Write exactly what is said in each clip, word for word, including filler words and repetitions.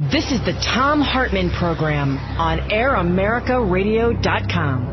This is the Thom Hartmann Program on air america radio dot com.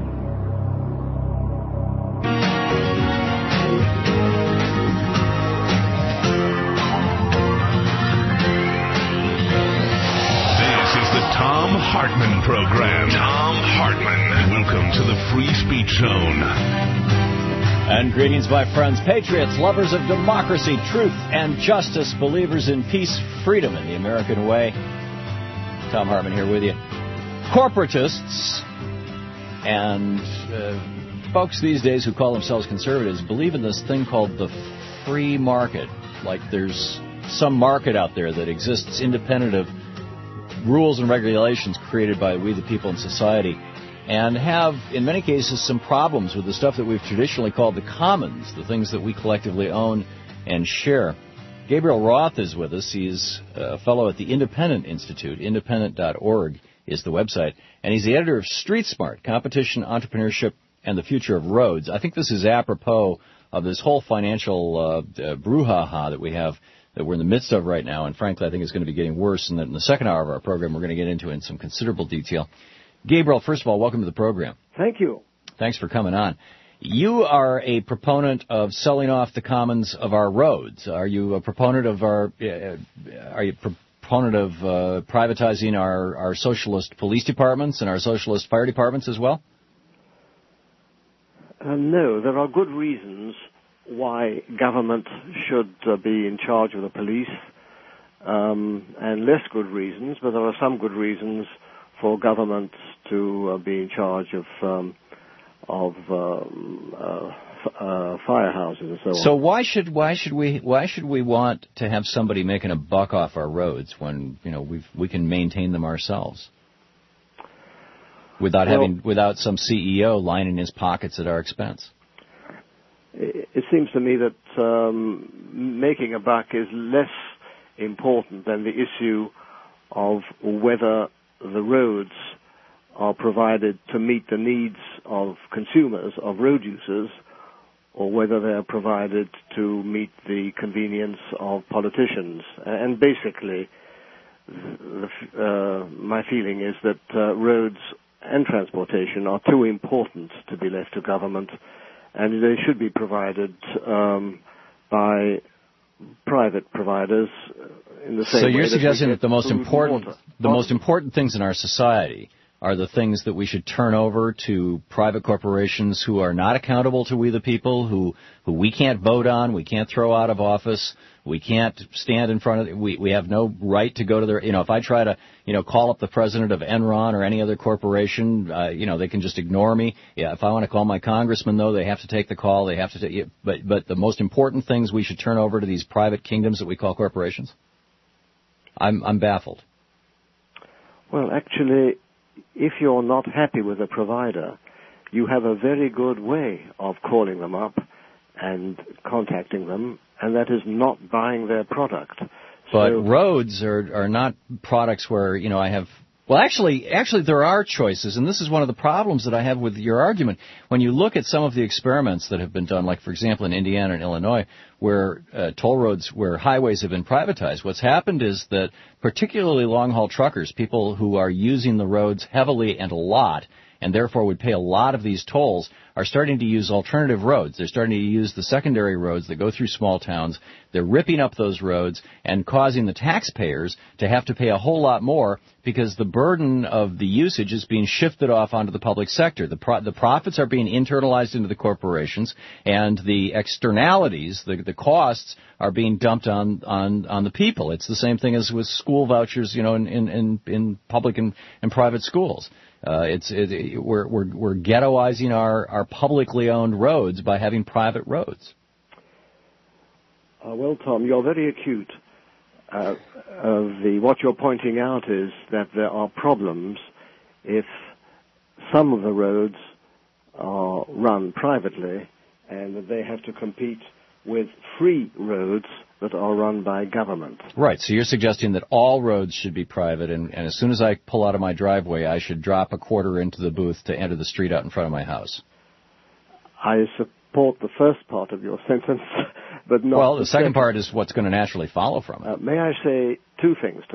This is the Thom Hartmann Program. Thom Hartmann. Welcome to the Free Speech Zone. And greetings, my friends, patriots, lovers of democracy, truth, and justice, believers in peace, freedom, and the American way. Thom Hartmann here with you. Corporatists and uh, folks these days who call themselves conservatives believe in this thing called the free market. Like there's some market out there that exists independent of rules and regulations created by we the people in society, and have, in many cases, some problems with the stuff that we've traditionally called the commons, the things that we collectively own and share. Gabriel Roth is with us. He's a fellow at the Independent Institute. independent dot org is the website. And he's the editor of Street Smart, Competition, Entrepreneurship, and the Future of Roads. I think this is apropos of this whole financial uh, uh, brouhaha that we have, that we're in the midst of right now. And frankly, I think it's going to be getting worse. And that in the second hour of our program, we're going to get into it in some considerable detail. Gabriel, first of all, welcome to the program. Thank you. Thanks for coming on. You are a proponent of selling off the commons of our roads. Are you a proponent of our? Uh, are you a proponent of uh, privatizing our, our socialist police departments and our socialist fire departments as well? Uh, no, there are good reasons why government should uh, be in charge of the police, um, and less good reasons, but there are some good reasons for government to uh, be in charge of um, of um, uh, f- uh, firehouses and so on. So why should why should we why should we want to have somebody making a buck off our roads when you know we we can maintain them ourselves without well, having without some C E O lining his pockets at our expense? It, it seems to me that um, making a buck is less important than the issue of whether the roads are provided to meet the needs of consumers, of road users, or whether they are provided to meet the convenience of politicians. And basically, the, uh, my feeling is that uh, roads and transportation are too important to be left to government, and they should be provided um, by private providers in the same way. So you're that suggesting that the most food and important water. the most important things in our society are the things that we should turn over to private corporations who are not accountable to we the people, who who we can't vote on, we can't throw out of office, we can't stand in front of, we we have no right to go to their, you know, if I try to, you know, call up the president of Enron or any other corporation, uh, you know, they can just ignore me. Yeah, if I want to call my congressman, though, they have to take the call, they have to take, but but the most important things we should turn over to these private kingdoms that we call corporations? I'm I'm baffled. Well, actually, if you're not happy with a provider, you have a very good way of calling them up and contacting them, and that is not buying their product. But so, roads are are not products where, you know, I have... Well, actually, actually, there are choices, and this is one of the problems that I have with your argument. When you look at some of the experiments that have been done, like, for example, in Indiana and Illinois, where uh, toll roads, where highways have been privatized, what's happened is that particularly long-haul truckers, people who are using the roads heavily and a lot, and therefore would pay a lot of these tolls, are starting to use alternative roads. They're starting to use the secondary roads that go through small towns. They're ripping up those roads and causing the taxpayers to have to pay a whole lot more because the burden of the usage is being shifted off onto the public sector. The, pro- the profits are being internalized into the corporations, and the externalities, the, the costs, are being dumped on, on, on the people. It's the same thing as with school vouchers, you know, in, in, in, in public and, and private schools. Uh, it's it, it, we're, we're we're ghettoizing our, our publicly owned roads by having private roads. Uh, well, Tom, you're very acute. Uh, uh, the what you're pointing out is that there are problems if some of the roads are run privately, and that they have to compete with free roads that are run by government. Right. So you're suggesting that all roads should be private, and, and as soon as I pull out of my driveway, I should drop a quarter into the booth to enter the street out in front of my house. I support the first part of your sentence, but not Well, the, the second second part is what's going to naturally follow from it. Uh, may I say two things to this?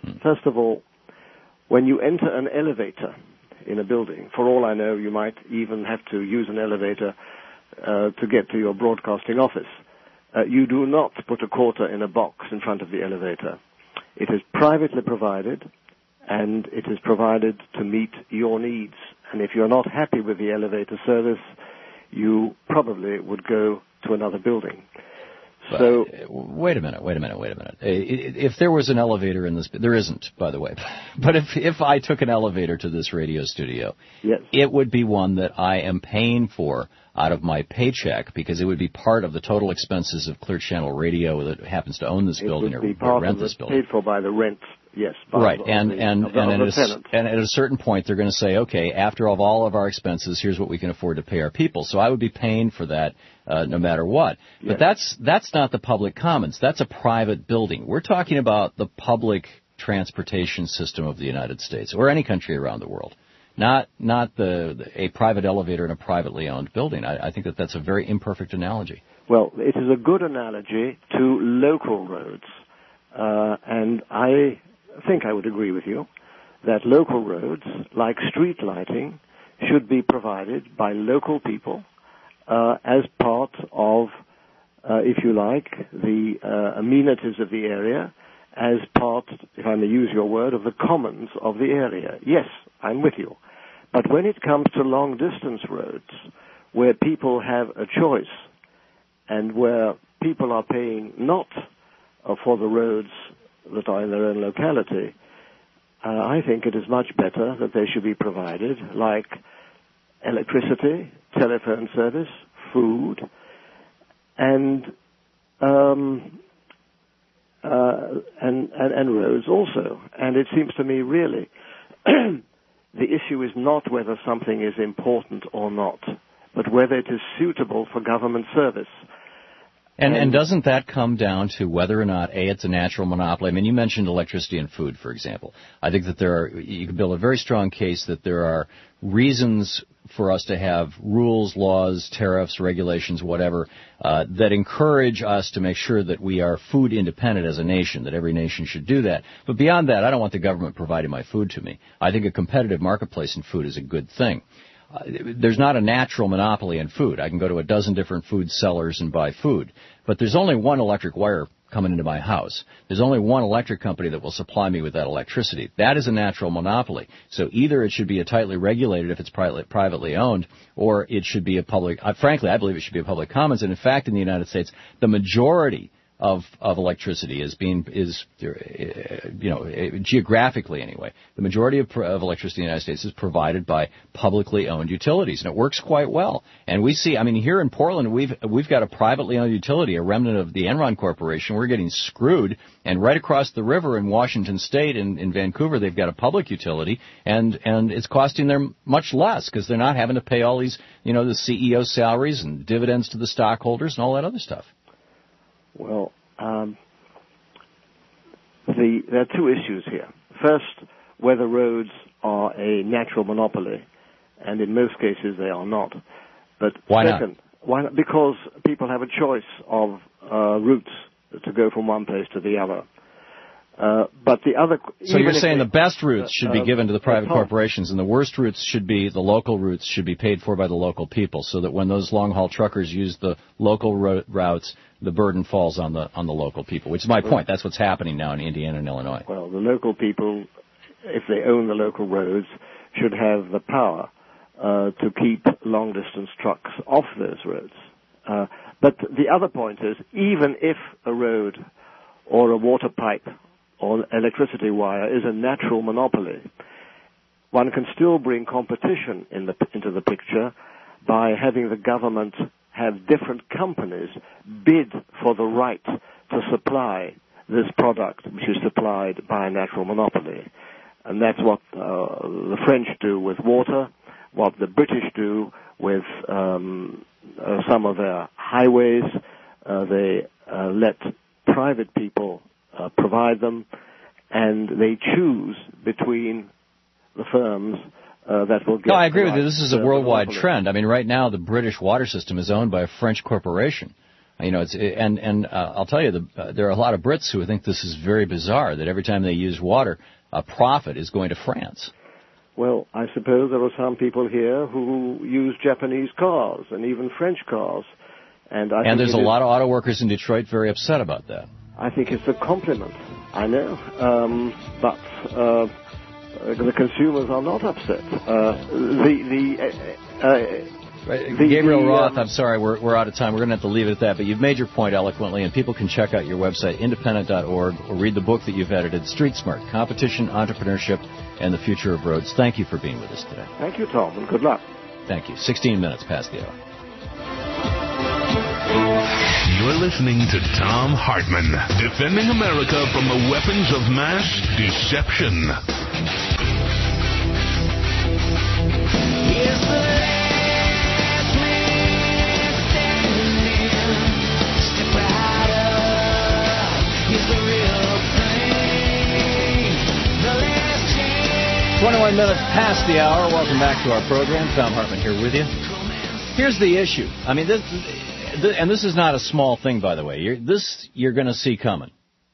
Hmm. First of all, when you enter an elevator in a building, for all I know, you might even have to use an elevator uh, to get to your broadcasting office. Uh, you do not put a quarter in a box in front of the elevator. It is privately provided, and it is provided to meet your needs. And if you're not happy with the elevator service, you probably would go to another building. But, so, wait a minute, wait a minute, wait a minute. If there was an elevator in this, there isn't, by the way. But if if I took an elevator to this radio studio, yes. It would be one that I am paying for out of my paycheck because it would be part of the total expenses of Clear Channel Radio that happens to own this it building would or, be part or rent of this the, building. Paid for by the rent. Yes. Right, of, and of the, and of the, and, of at a, and at a certain point, they're going to say, okay, after of all of our expenses, here's what we can afford to pay our people. So I would be paying for that uh, no matter what. Yes. But that's that's not the public commons. That's a private building. We're talking about the public transportation system of the United States or any country around the world. Not not the, the a private elevator in a privately owned building. I, I think that that's a very imperfect analogy. Well, it is a good analogy to local roads, uh, and I think I would agree with you that local roads, like street lighting, should be provided by local people uh, as part of, uh, if you like, the uh, amenities of the area, as part, if I may use your word, of the commons of the area. Yes, I'm with you. But when it comes to long-distance roads, where people have a choice and where people are paying not uh, for the roads that are in their own locality, uh, I think it is much better that they should be provided like electricity, telephone service, food, and um, uh, and, and and roads also. And it seems to me really the issue is not whether something is important or not, but whether it is suitable for government service. And, and doesn't that come down to whether or not, A, it's a natural monopoly? I mean, you mentioned electricity and food, for example. I think that there are, you can build a very strong case that there are reasons for us to have rules, laws, tariffs, regulations, whatever, uh, that encourage us to make sure that we are food independent as a nation, that every nation should do that. But beyond that, I don't want the government providing my food to me. I think a competitive marketplace in food is a good thing. Uh, there's not a natural monopoly in food. I can go to a dozen different food sellers and buy food. But there's only one electric wire coming into my house. There's only one electric company that will supply me with that electricity. That is a natural monopoly. So either it should be a tightly regulated if it's privately, privately owned, or it should be a public, uh, frankly, I believe it should be a public commons. And in fact, in the United States, the majority of of electricity is being is uh, you know geographically anyway, the majority of, of electricity in the United States is provided by publicly owned utilities, and it works quite well. And we see, I mean, here in Portland, we've we've got a privately owned utility, a remnant of the Enron Corporation. We're getting screwed, and right across the river in Washington State, in, in Vancouver, they've got a public utility, and and it's costing them much less because they're not having to pay all these, you know, the C E O salaries and dividends to the stockholders and all that other stuff. Well, um, the, there are two issues here. First, whether roads are a natural monopoly, and in most cases they are not. But why second, not? Why not? Because people have a choice of uh, routes to go from one place to the other. Uh, but the other. So you're saying they, the best routes should be uh, given to the private uh, corporations, and the worst routes should be the local routes should be paid for by the local people, so that when those long haul truckers use the local ro- routes, the burden falls on the on the local people. Which is my point. That's what's happening now in Indiana and Illinois. Well, the local people, if they own the local roads, should have the power uh, to keep long distance trucks off those roads. Uh, but the other point is, even if a road or a water pipe or electricity wire is a natural monopoly, one can still bring competition in the, into the picture by having the government have different companies bid for the right to supply this product, which is supplied by a natural monopoly. And that's what uh, the French do with water, what the British do with um, uh, some of their highways. Uh, they uh, let private people Uh, provide them, and they choose between the firms uh, that will get. No, I agree with right, you. This is a uh, worldwide monopoly. trend. I mean, right now the British water system is owned by a French corporation. You know, it's and and uh, I'll tell you, the, uh, there are a lot of Brits who think this is very bizarre, that every time they use water, a profit is going to France. Well, I suppose there are some people here who use Japanese cars and even French cars. And, I and think there's a is, lot of auto workers in Detroit very upset about that. I think it's a compliment, I know, um, but uh, the consumers are not upset. Uh, the the, uh, uh, the Gabriel the, Roth, um, I'm sorry, we're we're out of time. We're going to have to leave it at that. But you've made your point eloquently, and people can check out your website, independent dot org, or read the book that you've edited, Street Smart, Competition, Entrepreneurship, and the Future of Roads. Thank you for being with us today. Thank you, Tom, and good luck. Thank you. sixteen minutes past the hour. You're listening to Thom Hartmann, defending America from the weapons of mass deception. Here's the last man standing. Step right up. Here's the real thing. The last chance. twenty-one minutes past the hour. Welcome back to our program. Thom Hartmann here with you. Here's the issue. I mean, this, and this is not a small thing, by the way. You're, this you're going to see coming.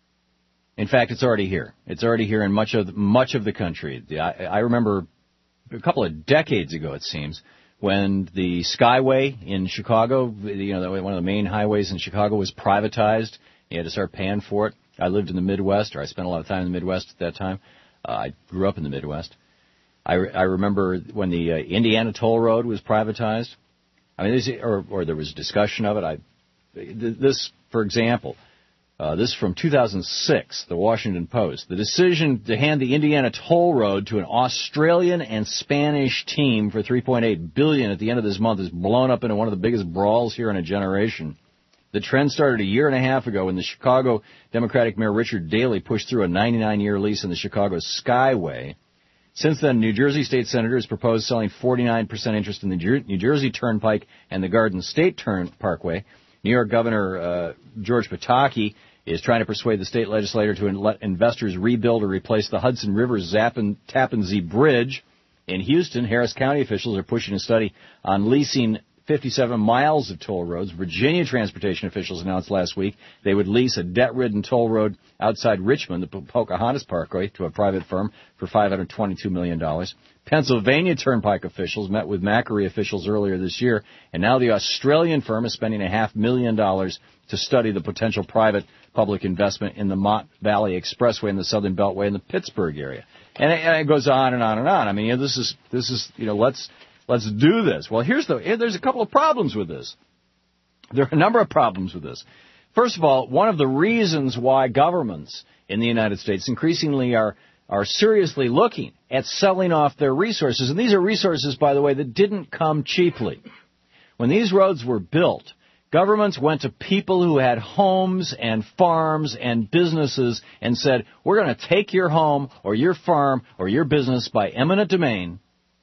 In fact, it's already here. It's already here in much of much of the country. I, I remember a couple of decades ago, it seems, when the Skyway in Chicago, you know, one of the main highways in Chicago, was privatized. You had to start paying for it. I lived in the Midwest, or I spent a lot of time in the Midwest at that time. Uh, I grew up in the Midwest. I, I remember when the uh, Indiana Toll Road was privatized. I mean, or, or there was discussion of it. I, this, for example, uh, this is from two thousand six, the Washington Post. The decision to hand the Indiana Toll Road to an Australian and Spanish team for three point eight billion dollars at the end of this month has blown up into one of the biggest brawls here in a generation. The trend started a year and a half ago when the Chicago Democratic Mayor Richard Daley pushed through a ninety-nine year lease in the Chicago Skyway. Since then, New Jersey State Senator has proposed selling forty-nine percent interest in the New Jersey Turnpike and the Garden State Turn Parkway. New York Governor uh, George Pataki is trying to persuade the state legislature to let investors rebuild or replace the Hudson River Zappin, Tappan Zee Bridge. In Houston, Harris County officials are pushing a study on leasing fifty-seven miles of toll roads. Virginia transportation officials announced last week they would lease a debt-ridden toll road outside Richmond, the Pocahontas Parkway, to a private firm for five hundred twenty-two million dollars. Pennsylvania Turnpike officials met with Macquarie officials earlier this year, and now the Australian firm is spending a half million dollars to study the potential private-public investment in the Mott Valley Expressway in the Southern Beltway in the Pittsburgh area. And it, and it goes on and on and on. I mean, you know, this is this is you know, let's. Let's do this. Well, here's the, there's a couple of problems with this. There are a number of problems with this. First of all, one of the reasons why governments in the United States increasingly are, are seriously looking at selling off their resources, and these are resources, by the way, that didn't come cheaply. When these roads were built, governments went to people who had homes and farms and businesses and said, we're going to take your home or your farm or your business by eminent domain.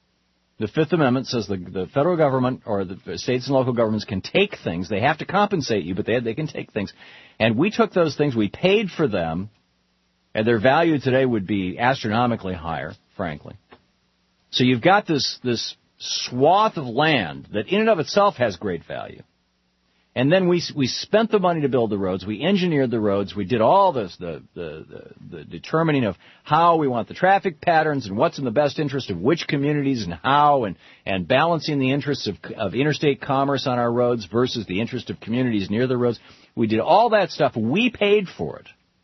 The Fifth Amendment says the, the federal government or the states and local governments can take things. They have to compensate you, but they, they can take things. And we took those things, we paid for them, and their value today would be astronomically higher, frankly. So you've got this, this swath of land that in and of itself has great value. And then we we spent the money to build the roads. We engineered the roads. We did all this, the, the, the, the determining of how we want the traffic patterns and what's in the best interest of which communities and how, and, and balancing the interests of, of interstate commerce on our roads versus the interest of communities near the roads. We did all that stuff. We paid for it.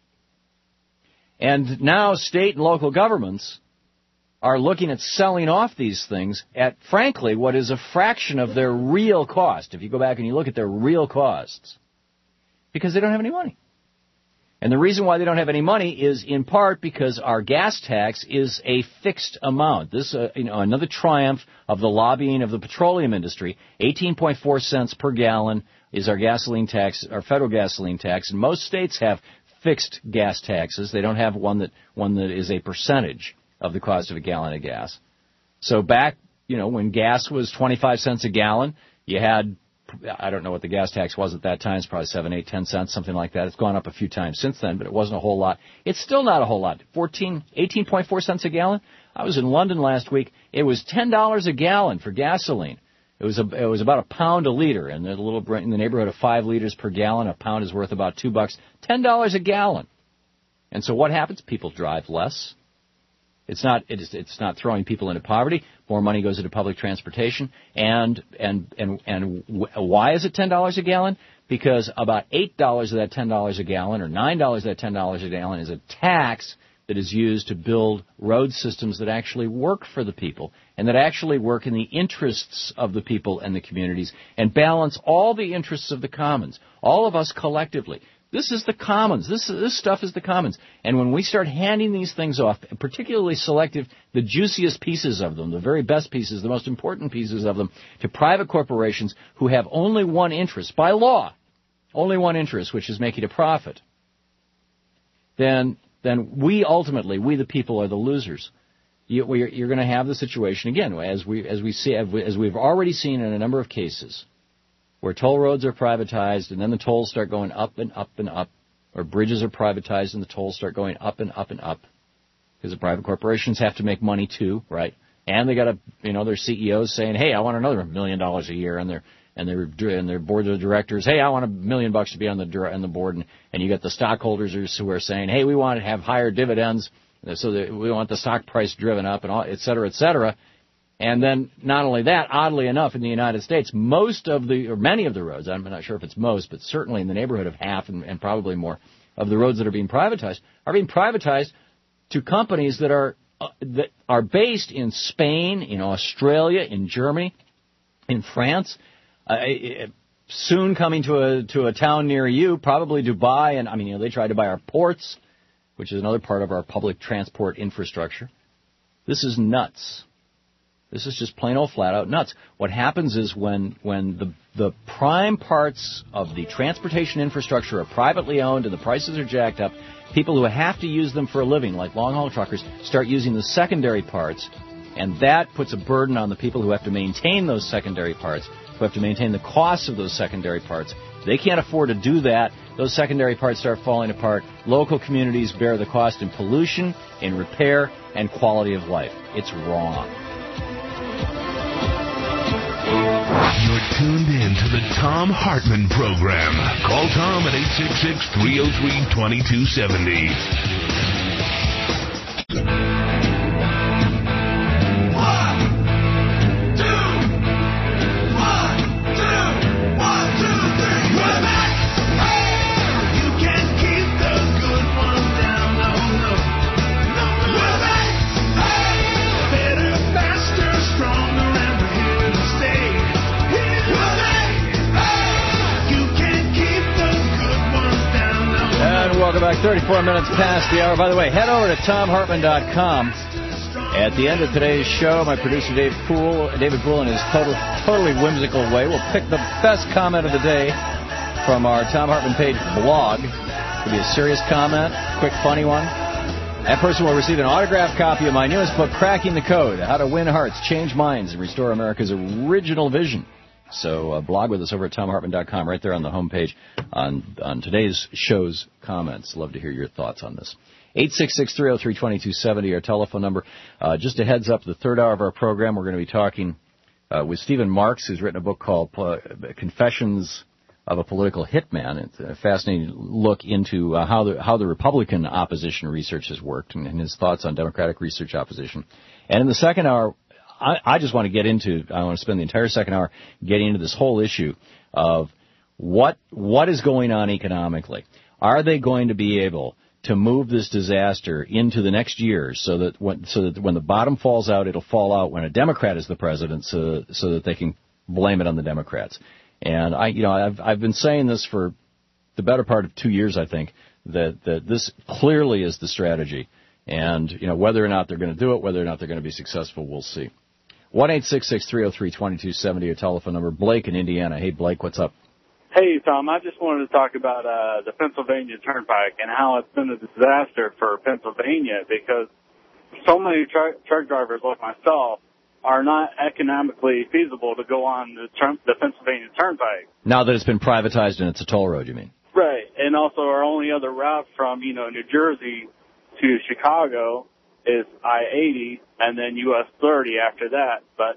And now state and local governments are looking at selling off these things at, frankly, what is a fraction of their real cost, if you go back and you look at their real costs, because they don't have any money. And the reason why they don't have any money is in part because our gas tax is a fixed amount. This is uh, you know, another triumph of the lobbying of the petroleum industry. eighteen point four cents per gallon is our gasoline tax, our federal gasoline tax, and most states have fixed gas taxes. They don't have one that one that is a percentage of the cost of a gallon of gas. So back, you know, when gas was twenty-five cents a gallon, you had, I don't know what the gas tax was at that time, it's probably seven, eight, ten cents, something like that. It's gone up a few times since then, but it wasn't a whole lot. It's still not a whole lot. fourteen, eighteen point four cents a gallon. I was in London last week. It was ten dollars a gallon for gasoline. It was a, it was about a pound a liter, and a little in the neighborhood of five liters per gallon. A pound is worth about two bucks, ten dollars a gallon. And so what happens? People drive less. It's not it is it's not throwing people into poverty. More money goes into public transportation, and and and and why is it ten dollars a gallon? Because about eight dollars of that ten dollars a gallon, or nine dollars of that ten dollars a gallon, is a tax that is used to build road systems that actually work for the people and that actually work in the interests of the people and the communities and balance all the interests of the commons, all of us collectively. This is the commons. This this stuff is the commons. And when we start handing these things off, particularly selective, the juiciest pieces of them, the very best pieces, the most important pieces of them, to private corporations who have only one interest, by law, only one interest, which is making a profit, then then we ultimately, we the people, are the losers. You, we're, you're going to have the situation again, as we as we see as we've already seen in a number of cases, where toll roads are privatized and then the tolls start going up and up and up, or bridges are privatized and the tolls start going up and up and up, because the private corporations have to make money too, right? And they got to, you know, their C E Os saying, hey, I want another million dollars a year, and their and their and their board of directors, hey, I want a million bucks to be on the on the board, and, and you got the stockholders who are saying, hey, we want to have higher dividends, so that we want the stock price driven up, and all, et cetera, et cetera. And then not only that, oddly enough, in the United States, most of the, or many of the roads, I'm not sure if it's most, but certainly in the neighborhood of half and, and probably more of the roads that are being privatized are being privatized to companies that are uh, that are based in Spain, in Australia, in Germany, in France, uh, soon coming to a to a town near you, probably Dubai. And I mean, you know, they tried to buy our ports, which is another part of our public transport infrastructure. This is nuts. This is just plain old flat out nuts. What happens is when when the the prime parts of the transportation infrastructure are privately owned and the prices are jacked up, people who have to use them for a living, like long-haul truckers, start using the secondary parts, and that puts a burden on the people who have to maintain those secondary parts, who have to maintain the costs of those secondary parts. They can't afford to do that. Those secondary parts start falling apart. Local communities bear the cost in pollution, in repair, and quality of life. It's wrong. You're tuned in to the Thom Hartmann Program. Call Tom at eight six six, three oh three, two two seven oh. Welcome back. thirty-four minutes past the hour. By the way, head over to Thom Hartmann dot com. At the end of today's show, my producer Dave Poole, David Poole, in his total, totally whimsical way, will pick the best comment of the day from our Thom Hartmann page blog. It'll be a serious comment, quick, funny one. That person will receive an autographed copy of my newest book, Cracking the Code: How to Win Hearts, Change Minds, and Restore America's Original Vision. So uh, blog with us over at Thom Hartmann dot com, right there on the homepage on, on today's show's comments. Love to hear your thoughts on this. eight six six, three oh three, two two seven oh, our telephone number. Uh, just a heads up, the third hour of our program, we're going to be talking uh, with Stephen Marks, who's written a book called uh, Confessions of a Political Hitman. It's a fascinating look into uh, how the how the Republican opposition research has worked, and, and his thoughts on Democratic research opposition. And in the second hour, I, I just want to get into, I want to spend the entire second hour getting into this whole issue of what what is going on economically. Are they going to be able to move this disaster into the next year so that when, so that when the bottom falls out, it'll fall out when a Democrat is the president, so, so that they can blame it on the Democrats? And I, you know, I've I've been saying this for the better part of two years, I think, that, that this clearly is the strategy. And, you know, whether or not they're going to do it, whether or not they're going to be successful, we'll see. one eight six six, three oh three, two two seven oh, your telephone number. Blake in Indiana. Hey, Blake, what's up? Hey, Tom, I just wanted to talk about uh, the Pennsylvania Turnpike and how it's been a disaster for Pennsylvania, because so many truck, truck drivers like myself are not economically feasible to go on the, turn, the Pennsylvania Turnpike. Now that it's been privatized and it's a toll road, you mean? Right. And also our only other route from, you know, New Jersey to Chicago is I eighty and then U S thirty after that. But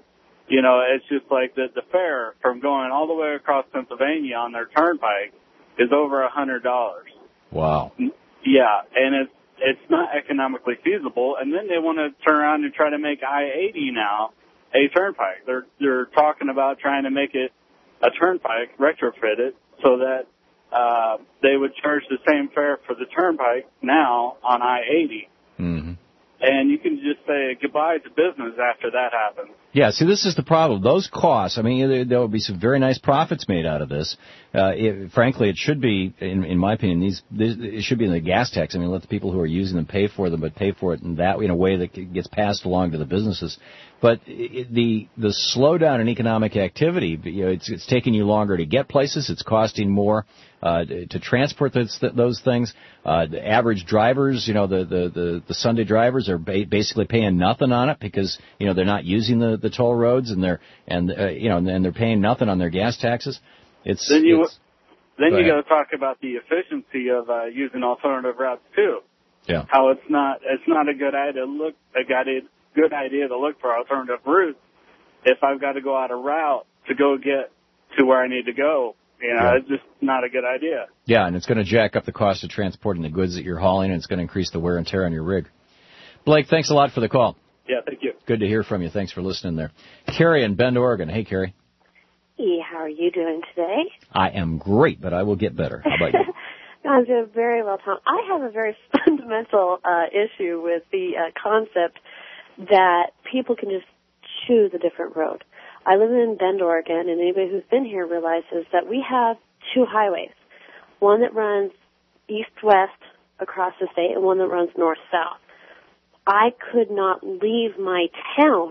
You know, it's just like the, the fare from going all the way across Pennsylvania on their turnpike is over a hundred dollars. Wow. Yeah, and it's it's not economically feasible. And then they want to turn around and try to make I eighty now a turnpike. They're they're talking about trying to make it a turnpike, retrofit it, so that uh, they would charge the same fare for the turnpike now on I eighty. Mm-hmm. And you can just say goodbye to business after that happens. Yeah, see, this is the problem. Those costs, I mean, there, there will be some very nice profits made out of this. Uh, it, frankly, it should be, in, in my opinion, these, this, it should be in the gas tax. I mean, let the people who are using them pay for them, but pay for it in that in a way that gets passed along to the businesses. But it, the the slowdown in economic activity, you know, it's, it's taking you longer to get places. It's costing more uh, to transport those, those things. Uh, the average drivers, you know, the, the, the, the Sunday drivers are ba- basically paying nothing on it because, you know, they're not using the, the toll roads and they're and uh, you know and they're paying nothing on their gas taxes. It's then you it's, then go you ahead. got to talk about the efficiency of uh, using alternative routes too. Yeah. How it's not it's not a good idea to look a good idea, good idea to look for alternative routes if I've got to go out a route to go get to where I need to go. You know, Yeah. it's just not a good idea. Yeah, and it's going to jack up the cost of transporting the goods that you're hauling, and it's going to increase the wear and tear on your rig. Blake, thanks a lot for the call. Yeah, thank you. Good to hear from you. Thanks for listening there. Carrie in Bend, Oregon. Hey, Carrie. Hey, how are you doing today? I am great, but I will get better. How about you? I'm doing very well, Tom. I have a very fundamental uh, issue with the uh, concept that people can just choose a different road. I live in Bend, Oregon, and anybody who's been here realizes that we have two highways, one that runs east-west across the state and one that runs north-south. I could not leave my town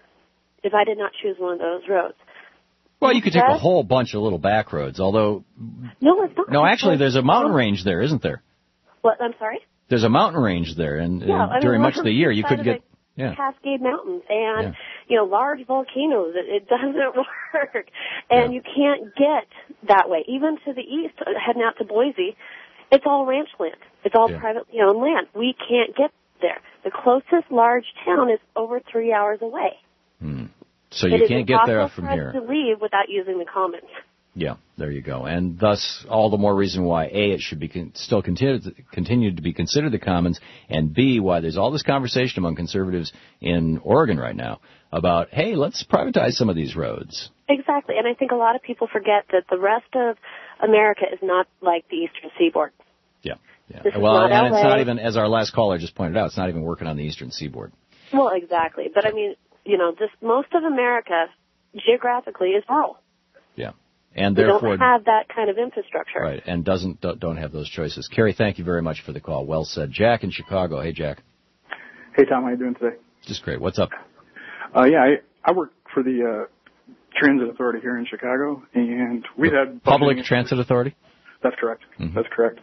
if I did not choose one of those roads. Well, you could take a That's- whole bunch of little back roads, although... No, it's not. No, actually, there's a mountain range there, isn't there? What, I'm sorry? There's a mountain range there, and, Yeah, and I mean, during we're much of on the year, the you side could of get... the Yeah. Cascade Mountains and, Yeah. you know, large volcanoes. It, it doesn't work. And Yeah. you can't get that way. Even to the east, uh, heading out to Boise, it's all ranch land. It's all Yeah. privately owned land. We can't get there. The closest large town is over three hours away. Hmm. So It you is can't get there impossible from for here. us to leave without using the commons. Yeah, there you go. And thus, all the more reason why, A, it should be con- still continue to, continue to be considered the commons, and B, why there's all this conversation among conservatives in Oregon right now about, hey, let's privatize some of these roads. Exactly. And I think a lot of people forget that the rest of America is not like the Eastern Seaboard. Yeah, yeah. This is Well, not and L A. it's not even, as our last caller just pointed out, it's not even working on the Eastern Seaboard. Well, exactly. But I mean, you know, this most of America geographically is rural. Yeah. And We therefore, don't have that kind of infrastructure. right, and doesn't don't don't have those choices. Kerry, thank you very much for the call. Well said. Jack in Chicago. Hey, Jack. Hey, Tom, how you doing today? Just great. What's up? Uh, yeah, I, I work for the uh, Transit Authority here in Chicago, and we've had... Public budgeting Transit issues. Authority? That's correct. Mm-hmm. That's correct.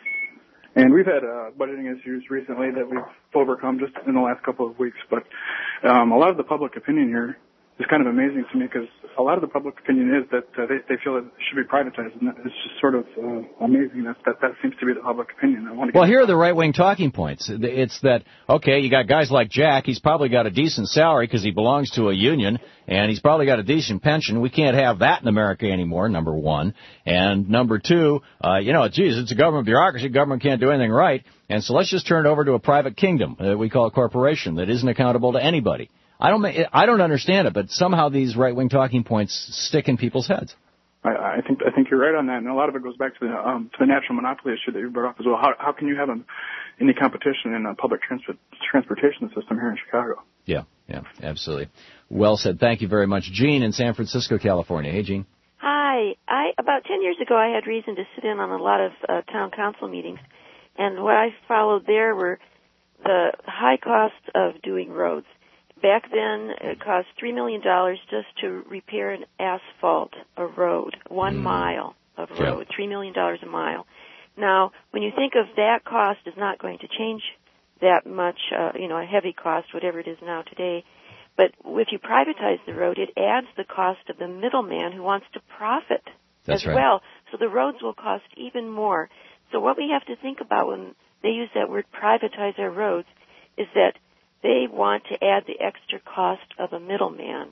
And we've had uh, budgeting issues recently that we've overcome just in the last couple of weeks, but um, a lot of the public opinion here is kind of amazing to me because a lot of the public opinion is that uh, they, they feel it should be privatized, and it's just sort of uh, amazing that, that that seems to be the public opinion. I want to get Well, here are the right-wing talking points. It's that, okay, you got guys like Jack. He's probably got a decent salary because he belongs to a union, and he's probably got a decent pension. We can't have that in America anymore, number one. And number two, uh, you know, geez, it's a government bureaucracy. Government can't do anything right. And so let's just turn it over to a private kingdom that we call a corporation that isn't accountable to anybody. I don't, I don't understand it, but somehow these right-wing talking points stick in people's heads. I, I think I think you're right on that, and a lot of it goes back to the um, to the natural monopoly issue that you brought up as well. How how can you have an, any competition in a public transport transportation system here in Chicago? Yeah, yeah, absolutely. Well said. Thank you very much, Gene in San Francisco, California. Hey, Gene. Hi. I about ten years ago, I had reason to sit in on a lot of uh, town council meetings, and what I followed there were the high cost of doing roads. Back then, it cost three million dollars just to repair and asphalt a road, one mm. mile of road, yeah. three million dollars a mile. Now, when you think of that cost is not going to change that much, uh, you know, a heavy cost, whatever it is now today, but if you privatize the road, it adds the cost of the middleman who wants to profit That's as right. well. So the roads will cost even more. So what we have to think about when they use that word privatize our roads is that they want to add the extra cost of a middleman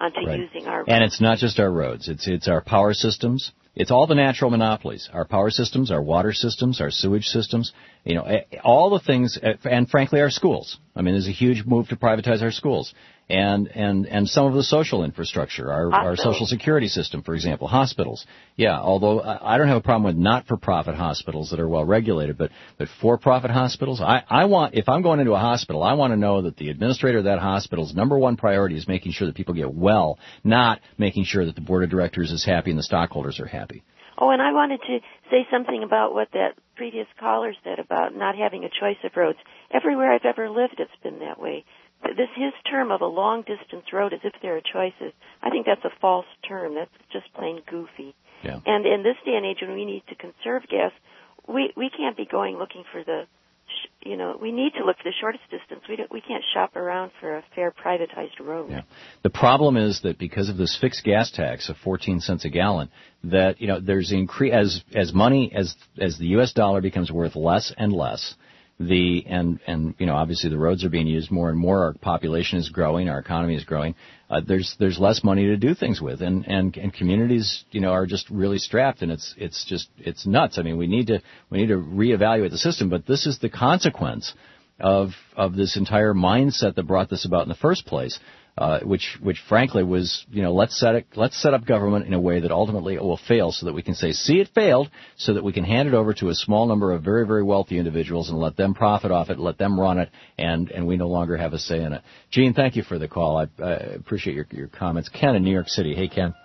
onto Right. using our roads. And it's not just our roads. It's it's our power systems. It's all the natural monopolies. Our power systems, our water systems, our sewage systems, you know, all the things, and frankly, our schools. I mean, there's a huge move to privatize our schools. And, and, and some of the social infrastructure, our, our social security system, for example, hospitals. Yeah, although I don't have a problem with not-for-profit hospitals that are well regulated, but, but for-profit hospitals, I, I want, if I'm going into a hospital, I want to know that the administrator of that hospital's number one priority is making sure that people get well, not making sure that the board of directors is happy and the stockholders are happy. Oh, and I wanted to say something about what that previous caller said about not having a choice of roads. Everywhere I've ever lived, it's been that way. This his term of a long-distance road as if there are choices, I think that's a false term. That's just plain goofy. Yeah. And in this day and age when we need to conserve gas, we we can't be going looking for the, sh- you know, we need to look for the shortest distance. We don't, we can't shop around for a fair privatized road. Yeah. The problem is that because of this fixed gas tax of fourteen cents a gallon, that, you know, there's incre- as as money as as the U S dollar becomes worth less and less. The and and you know obviously the roads are being used more and more. Our population is growing, our economy is growing. Uh, there's there's less money to do things with, and, and and communities you know are just really strapped, and it's it's just it's nuts. I mean we need to we need to reevaluate the system, but this is the consequence of of this entire mindset that brought this about in the first place. Uh, which, which frankly was, you know, let's set it, let's set up government in a way that ultimately it will fail so that we can say, see, it failed, so that we can hand it over to a small number of very, very wealthy individuals and let them profit off it, let them run it, and, and we no longer have a say in it. Gene, thank you for the call. I, I appreciate your, your comments. Ken in New York City. Hey, Ken.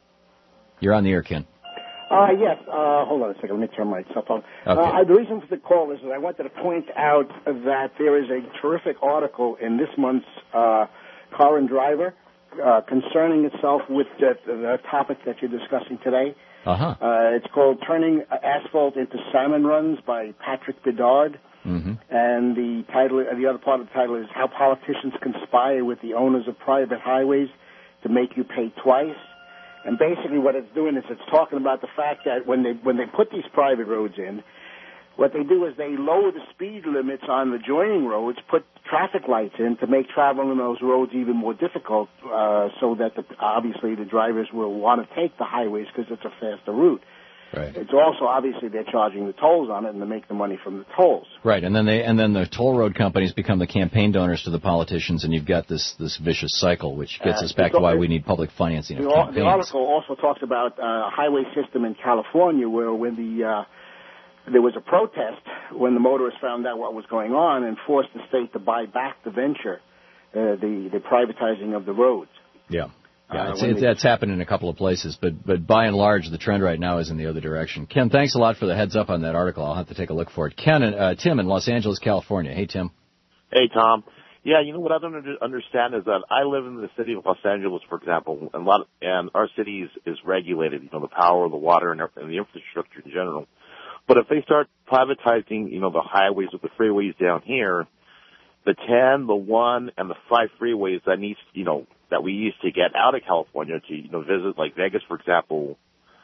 You're on the air, Ken. Uh, yes, uh, hold on a second. Let me turn my cell phone. Okay. Uh, the reason for the call is that I wanted to point out that there is a terrific article in this month's, uh, Car and Driver, uh, concerning itself with the, the topic that you're discussing today. Uh-huh. Uh, it's called Turning Asphalt into Salmon Runs by Patrick Bedard. Mm-hmm. And the title, uh, the other part of the title is How Politicians Conspire with the Owners of Private Highways to Make You Pay Twice. And basically what it's doing is it's talking about the fact that when they, when they put these private roads in, what they do is they lower the speed limits on the joining roads, put traffic lights in to make travel on those roads even more difficult, uh, so that the, obviously the drivers will want to take the highways because it's a faster route. Right. It's also obviously they're charging the tolls on it and they make the money from the tolls. Right, and then they and then the toll road companies become the campaign donors to the politicians, and you've got this this vicious cycle, which gets uh, us back to why we need public financing of the, campaigns. The article also talks about uh, a highway system in California where when the uh, there was a protest when the motorists found out what was going on and forced the state to buy back the venture, uh, the, the privatizing of the roads. Yeah. Yeah, uh, it's, it's, that's happened in a couple of places, but but by and large, the trend right now is in the other direction. Ken, thanks a lot for the heads up on that article. I'll have to take a look for it. Ken, uh, Tim in Los Angeles, California. Hey, Tim. Hey, Tom. Yeah, you know what I don't under- understand is that I live in the city of Los Angeles, for example, and a lot of, and our city is, is regulated. You know, the power, the water, and, and the infrastructure in general. But if they start privatizing, you know, the highways or the freeways down here, the ten, the one, and the five freeways that needs, you know, that we used to get out of California to, you know, visit like Vegas, for example,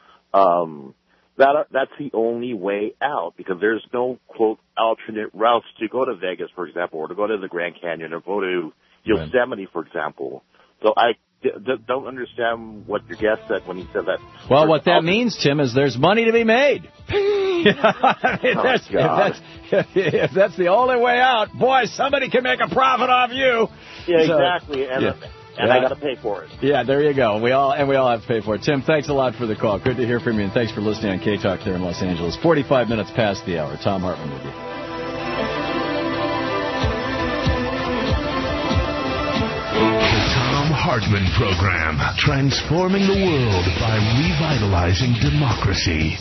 um, that are, that's the only way out because there's no, quote, alternate routes to go to Vegas, for example, or to go to the Grand Canyon or go to Yosemite, for example. So I d- d- don't understand what your guest said when he said that. Well, what that means, Tim, is there's money to be made. You know, I mean, oh, that's, if, that's, if that's the only way out, boy, somebody can make a profit off you. Yeah, so, exactly. And, yeah. and yeah. I got to pay for it. Yeah, there you go. We all and we all have to pay for it. Tim, thanks a lot for the call. Good to hear from you, and thanks for listening on K-Talk there in Los Angeles. forty-five minutes past the hour. Tom Hartman with you. Hartman Program, transforming the world by revitalizing democracy.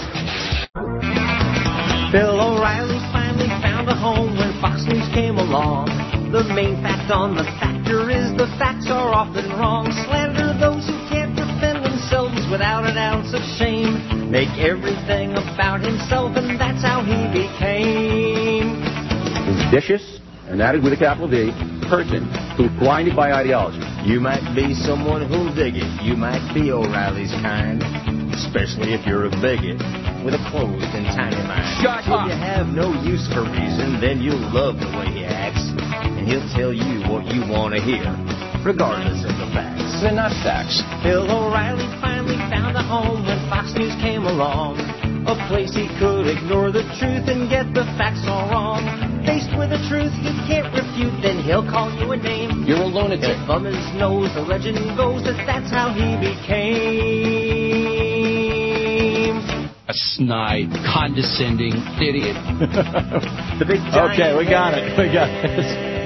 Bill O'Reilly finally found a home when Fox News came along. The main fact on the factor is the facts are often wrong. Slander those who can't defend themselves without an ounce of shame. Make everything about himself, and that's how he became. Vicious, and that is with a capital V, person who's blinded by ideology. You might be someone who'll dig it. You might be O'Reilly's kind, especially if you're a bigot with a closed and tiny mind. Shut up! If you have no use for reason, then you'll love the way he acts, and he'll tell you what you want to hear. regardless of the facts. They're not facts. Bill O'Reilly finally found a home when Fox News came along. A place he could ignore the truth and get the facts all wrong. Faced with a truth he can't refute, then he'll call you a name. You're a lunatic. He'll thumb his nose, the legend goes that that's how he became a snide, condescending idiot. The big giant. Okay, we got it. We got it.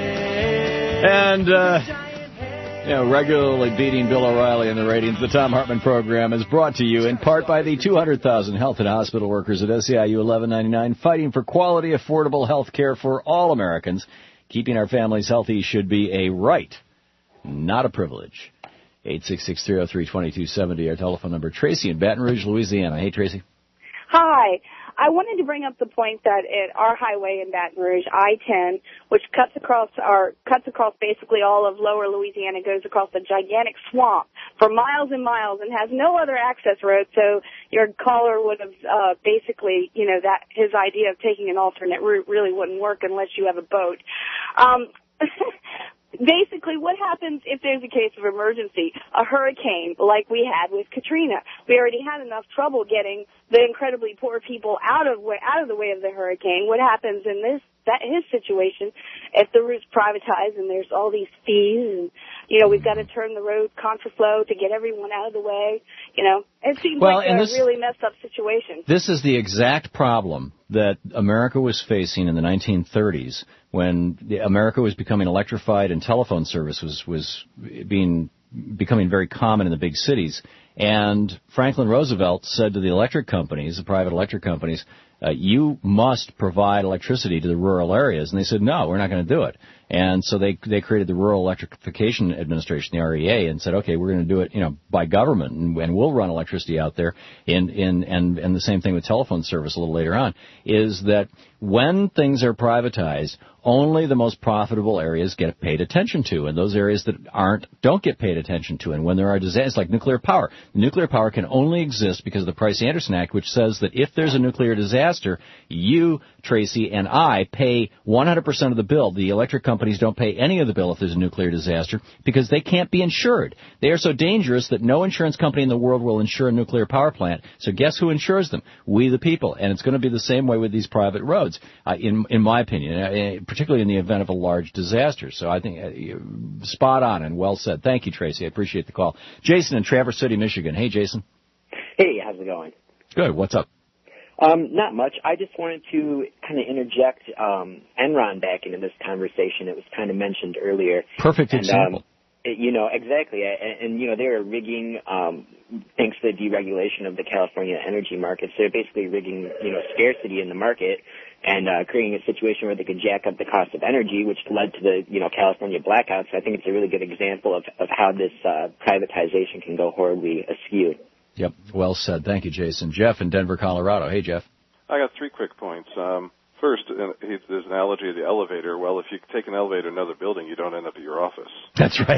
And, uh, you know, regularly beating Bill O'Reilly in the ratings, the Tom Hartman program is brought to you in part by the two hundred thousand health and hospital workers at S E I U eleven ninety-nine, fighting for quality, affordable health care for all Americans. Keeping our families healthy should be a right, not a privilege. eight six six, three oh three, two two seven oh, our telephone number. Tracy in Baton Rouge, Louisiana. Hey, Tracy. Hi. I wanted to bring up the point that at our highway in Baton Rouge, I ten, which cuts across our cuts across basically all of lower Louisiana, goes across a gigantic swamp for miles and miles and has no other access road. So your caller would have uh, basically, you know, that his idea of taking an alternate route really wouldn't work unless you have a boat. Um, Basically, what happens if there's a case of emergency, a hurricane like we had with Katrina? We already had enough trouble getting the incredibly poor people out of way, out of the way of the hurricane. What happens in this that his situation if the route's privatized and there's all these fees and, you know, we've got to turn the road contraflow to get everyone out of the way? You know, it seems well, like a this, really messed up situation. This is the exact problem that America was facing in the nineteen thirties when the, America was becoming electrified and telephone service was, was being becoming very common in the big cities. And Franklin Roosevelt said to the electric companies, the private electric companies, uh, you must provide electricity to the rural areas. And they said, no, we're not going to do it. And so they they created the Rural Electrification Administration, the R E A, and said, okay, we're going to do it, you know, by government, and, and we'll run electricity out there. In in and and the same thing with telephone service a little later on, is that when things are privatized, only the most profitable areas get paid attention to, and those areas that aren't don't get paid attention to. And when there are disasters like nuclear power, nuclear power can only exist because of the Price-Anderson Act, which says that if there's a nuclear disaster, you, Tracy, and I pay one hundred percent of the bill. The electric companies don't pay any of the bill if there's a nuclear disaster because they can't be insured. They are so dangerous that no insurance company in the world will insure a nuclear power plant. So guess who insures them? We the people. And it's going to be the same way with these private roads, uh, in in my opinion, uh, particularly in the event of a large disaster. So I think uh, spot on and well said. Thank you, Tracy. I appreciate the call. Jason in Traverse City, Michigan. Hey, Jason. Hey, how's it going? Good. What's up? Um, not much. I just wanted to kind of interject um, Enron back into this conversation. It was kind of mentioned earlier. Perfect and, example. Um, it, you know, exactly. And, and, you know, they were rigging, um, thanks to the deregulation of the California energy markets, they're basically rigging, you know, scarcity in the market and uh, creating a situation where they could jack up the cost of energy, which led to the, you know, California blackouts. I think it's a really good example of, of how this uh, privatization can go horribly askew. Yep, well said. Thank you, Jason. Jeff in Denver, Colorado. Hey, Jeff. I got three quick points. Um, first, uh, there's an analogy of the elevator. Well, if you take an elevator to another building, you don't end up at your office. That's right.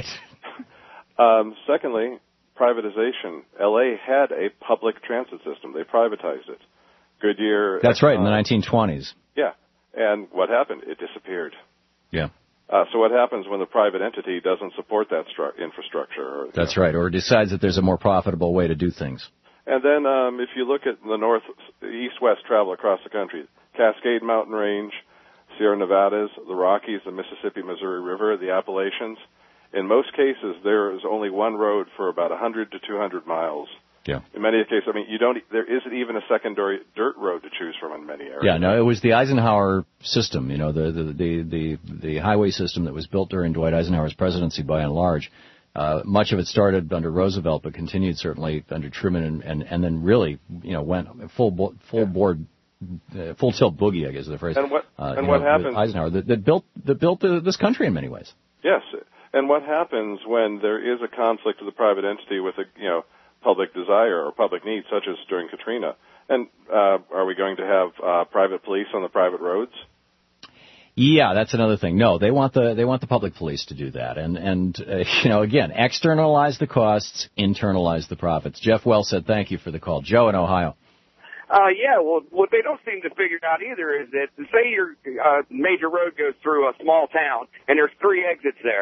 um, secondly, privatization. L A had a public transit system. They privatized it. Goodyear. That's right, uh, in the nineteen twenties. Yeah. And what happened? It disappeared. Yeah. Uh, so what happens when the private entity doesn't support that stru- infrastructure? Or, That's know. right, or decides that there's a more profitable way to do things. And then um, if you look at the north, east-west travel across the country, Cascade Mountain Range, Sierra Nevadas, the Rockies, the Mississippi, Missouri River, the Appalachians, in most cases there is only one road for about one hundred to two hundred miles. Yeah. In many cases, I mean, you don't. There isn't even a secondary dirt road to choose from in many areas. Yeah, no, it was the Eisenhower system, you know, the the the the, the highway system that was built during Dwight Eisenhower's presidency, by and large. Uh, much of it started under Roosevelt, but continued certainly under Truman, and and, and then really, you know, went full bo- full board, uh, full tilt boogie, I guess is the phrase. And what uh, and know, what happens? Eisenhower that, that built that built the, this country in many ways. Yes, and what happens when there is a conflict of the private entity with a you know. public desire or public need, such as during Katrina. And uh, are we going to have uh, private police on the private roads? Yeah, that's another thing. No, they want the they want the public police to do that, and and uh, you know, again, externalize the costs, internalize the profits. Jeff Well said, thank you for the call. Joe in Ohio. Uh, yeah, well, what they don't seem to figure out either is that, say your uh, major road goes through a small town and there's three exits there.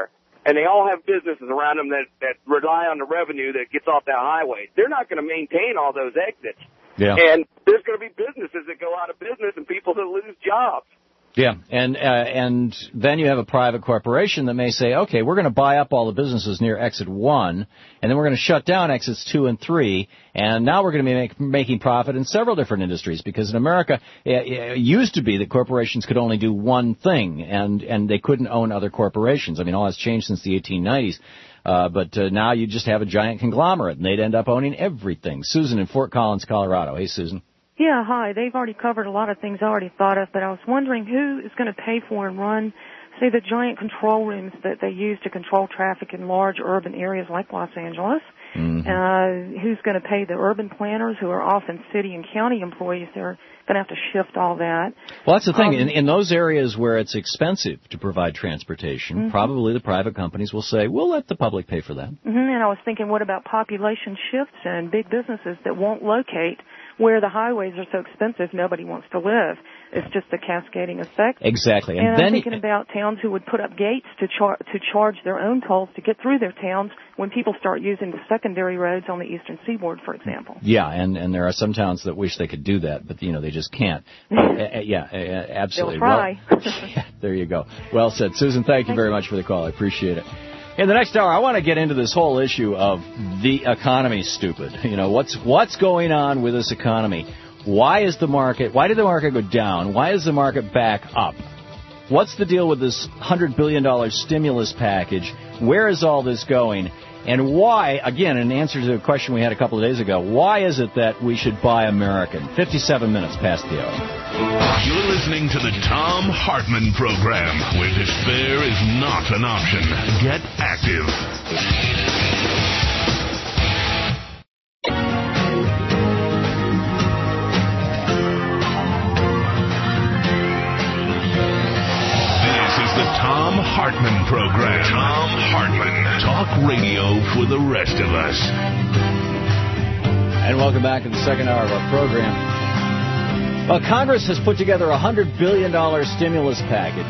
and they all have businesses around them that, that rely on the revenue that gets off that highway. They're not going to maintain all those exits. Yeah. And there's going to be businesses that go out of business and people that lose jobs. Yeah, and uh, and then you have a private corporation that may say, okay, we're going to buy up all the businesses near exit one, and then we're going to shut down exits two and three, and now we're going to be make, making profit in several different industries, because in America it, it used to be that corporations could only do one thing, and, and they couldn't own other corporations. I mean, all that's changed since the eighteen nineties. Uh, but uh, now you just have a giant conglomerate, and they'd end up owning everything. Susan in Fort Collins, Colorado. Hey, Susan. Yeah, hi. They've already covered a lot of things I already thought of, but I was wondering who is going to pay for and run, say, the giant control rooms that they use to control traffic in large urban areas like Los Angeles. Mm-hmm. Uh, who's going to pay the urban planners who are often city and county employees? They're going to have to shift all that. Well, that's the thing. Um, in, in those areas where it's expensive to provide transportation, mm-hmm. probably the private companies will say, we'll let the public pay for that. Mm-hmm. And I was thinking, what about population shifts and big businesses that won't locate where the highways are so expensive nobody wants to live? It's just a cascading effect. Exactly. And, and then I'm thinking about towns who would put up gates to, char- to charge their own tolls to get through their towns when people start using the secondary roads on the eastern seaboard, for example. Yeah, and, and there are some towns that wish they could do that, but, you know, they just can't. uh, yeah, uh, absolutely. They'll try. Well, yeah, there you go. Well said. Susan, thank you very much for the call. I appreciate it. In the next hour, I want to get into this whole issue of the economy, stupid. You know, what's what's going on with this economy? Why is the market, why did the market go down? Why is the market back up? What's the deal with this one hundred billion dollars stimulus package? Where is all this going? And why, again, in answer to the question we had a couple of days ago, why is it that we should buy American? fifty-seven minutes past the hour. You're listening to the Thom Hartmann Program, where despair is not an option. Get active. Thom Hartmann Program. Thom Hartmann. Talk radio for the rest of us. And welcome back to the second hour of our program. Well, Congress has put together a one hundred billion dollars stimulus package.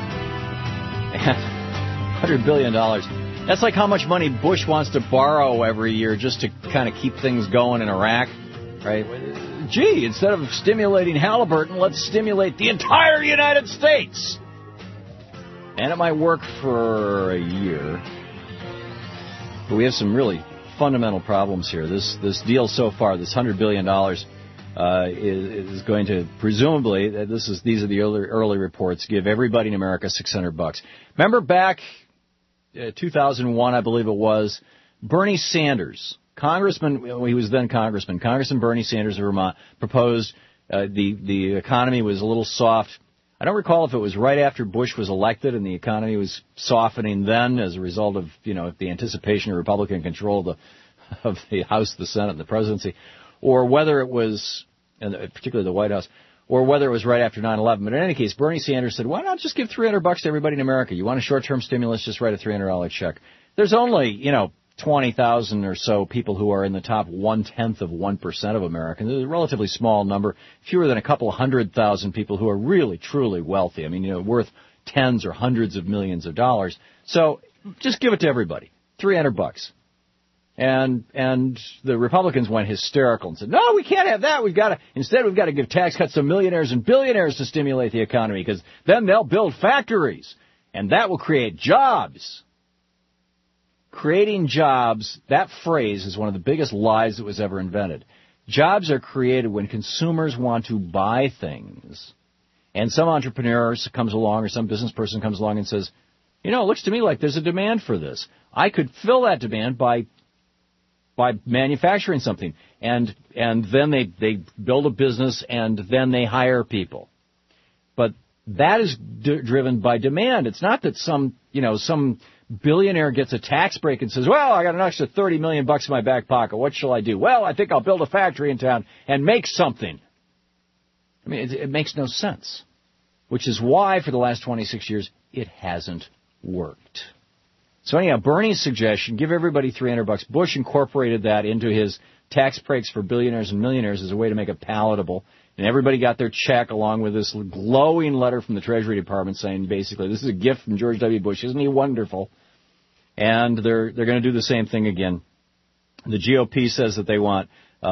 one hundred billion dollars. That's like how much money Bush wants to borrow every year just to kind of keep things going in Iraq, right? Gee, instead of stimulating Halliburton, let's stimulate the entire United States. And it might work for a year. But we have some really fundamental problems here. This this deal so far, this one hundred billion dollars, uh, is, is going to presumably, this is these are the early, early reports, give everybody in America six hundred bucks. Remember back uh, two thousand one, I believe it was, Bernie Sanders, Congressman, well, he was then Congressman, Congressman Bernie Sanders of Vermont, proposed uh, the, the economy was a little soft. I don't recall if it was right after Bush was elected and the economy was softening then as a result of, you know, the anticipation of Republican control of the, of the House, the Senate, and the presidency, or whether it was, and particularly the White House, or whether it was right after nine eleven. But in any case, Bernie Sanders said, why not just give three hundred bucks to everybody in America? You want a short-term stimulus, just write a three hundred dollars check. There's only, you know, twenty thousand or so people who are in the top one-tenth of one percent of Americans. It's a relatively small number, fewer than a couple hundred thousand people who are really, truly wealthy. I mean, you know, worth tens or hundreds of millions of dollars. So just give it to everybody, three hundred bucks. And and the Republicans went hysterical and said, no, we can't have that. We've got to, instead we've got to give tax cuts to millionaires and billionaires to stimulate the economy, because then they'll build factories, and that will create jobs. Creating jobs, that phrase is one of the biggest lies that was ever invented. Jobs are created when consumers want to buy things. And some entrepreneur comes along or some business person comes along and says, you know, it looks to me like there's a demand for this. I could fill that demand by by manufacturing something. And and then they, they build a business and then they hire people. But that is d- driven by demand. It's not that some, you know, some billionaire gets a tax break and says, well, I got an extra thirty million bucks in my back pocket. What shall I do? Well, I think I'll build a factory in town and make something. I mean, it, it makes no sense, which is why for the last twenty-six years it hasn't worked. So anyhow, Bernie's suggestion, give everybody three hundred bucks. Bush incorporated that into his tax breaks for billionaires and millionaires as a way to make it palatable. And everybody got their check along with this glowing letter from the Treasury Department saying basically, this is a gift from George W. Bush. Isn't he wonderful? And they're they're going to do the same thing again. The G O P says that they want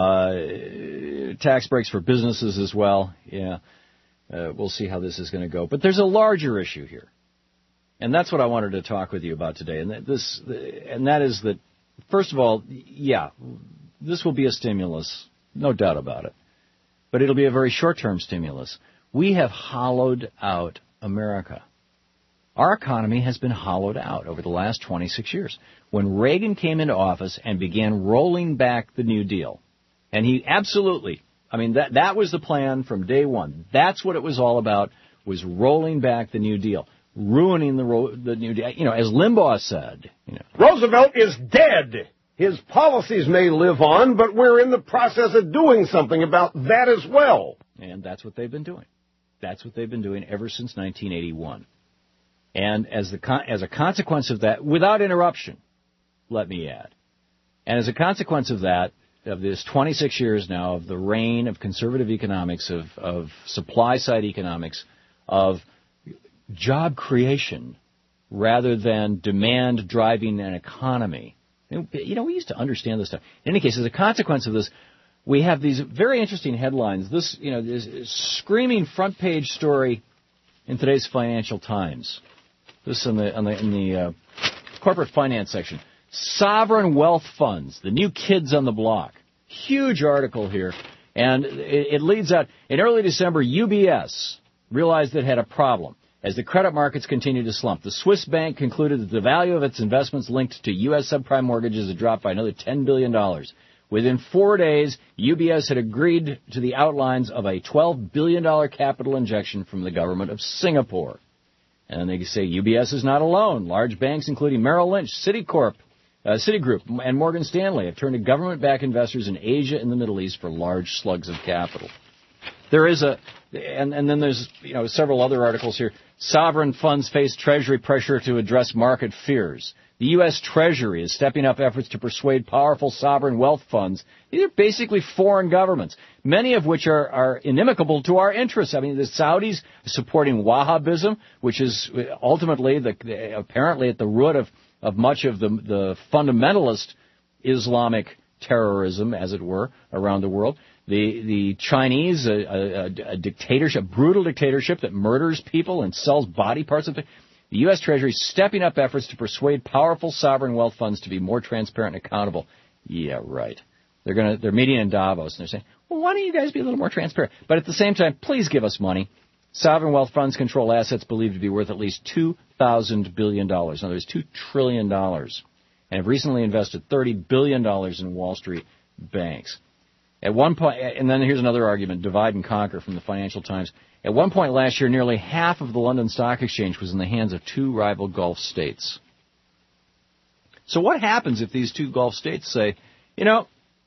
uh, tax breaks for businesses as well. Yeah, uh, we'll see how this is going to go. But there's a larger issue here, and that's what I wanted to talk with you about today. And this, and that is that, first of all, yeah, this will be a stimulus, no doubt about it. But it'll be a very short-term stimulus. We have hollowed out America. Our economy has been hollowed out over the last twenty-six years. When Reagan came into office and began rolling back the New Deal, and he absolutely, I mean, that that was the plan from day one. That's what it was all about, was rolling back the New Deal, ruining the ro- the New Deal. You know, as Limbaugh said, you know, Roosevelt is dead. His policies may live on, but we're in the process of doing something about that as well. And that's what they've been doing. That's what they've been doing ever since nineteen eighty-one. And as the con- as a consequence of that, without interruption, let me add, and as a consequence of that, of this twenty-six years now of the reign of conservative economics, of, of supply-side economics, of job creation rather than demand driving an economy. You know, we used to understand this stuff. In any case, as a consequence of this, we have these very interesting headlines. This, you know, this screaming front page story in today's Financial Times. This in the, in the, in the uh, corporate finance section. Sovereign wealth funds, the new kids on the block. Huge article here. And it, it leads out, in early December, U B S realized it had a problem. As the credit markets continue to slump, the Swiss bank concluded that the value of its investments linked to U S subprime mortgages had dropped by another ten billion dollars. Within four days, U B S had agreed to the outlines of a twelve billion dollars capital injection from the government of Singapore. And they say U B S is not alone. Large banks, including Merrill Lynch, Citicorp, uh, Citigroup, and Morgan Stanley, have turned to government-backed investors in Asia and the Middle East for large slugs of capital. There is a, and, and then there's, you know, several other articles here. Sovereign funds face Treasury pressure to address market fears. The U S. Treasury is stepping up efforts to persuade powerful sovereign wealth funds. These are basically foreign governments, many of which are, are inimical to our interests. I mean, the Saudis supporting Wahhabism, which is ultimately, the, apparently at the root of, of much of the, the fundamentalist Islamic terrorism, as it were, around the world. The the Chinese, a, a, a dictatorship, a brutal dictatorship that murders people and sells body parts of them. The U S. Treasury is stepping up efforts to persuade powerful sovereign wealth funds to be more transparent and accountable. Yeah, right. They're gonna they're meeting in Davos and they're saying, well, why don't you guys be a little more transparent? But at the same time, please give us money. Sovereign wealth funds control assets believed to be worth at least two thousand billion dollars. In other words, two trillion dollars, and have recently invested thirty billion dollars in Wall Street banks. At one point, and then here's another argument, divide and conquer from the Financial Times. At one point last year, nearly half of the London Stock Exchange was in the hands of two rival Gulf states. So what happens if these two Gulf states say, you know,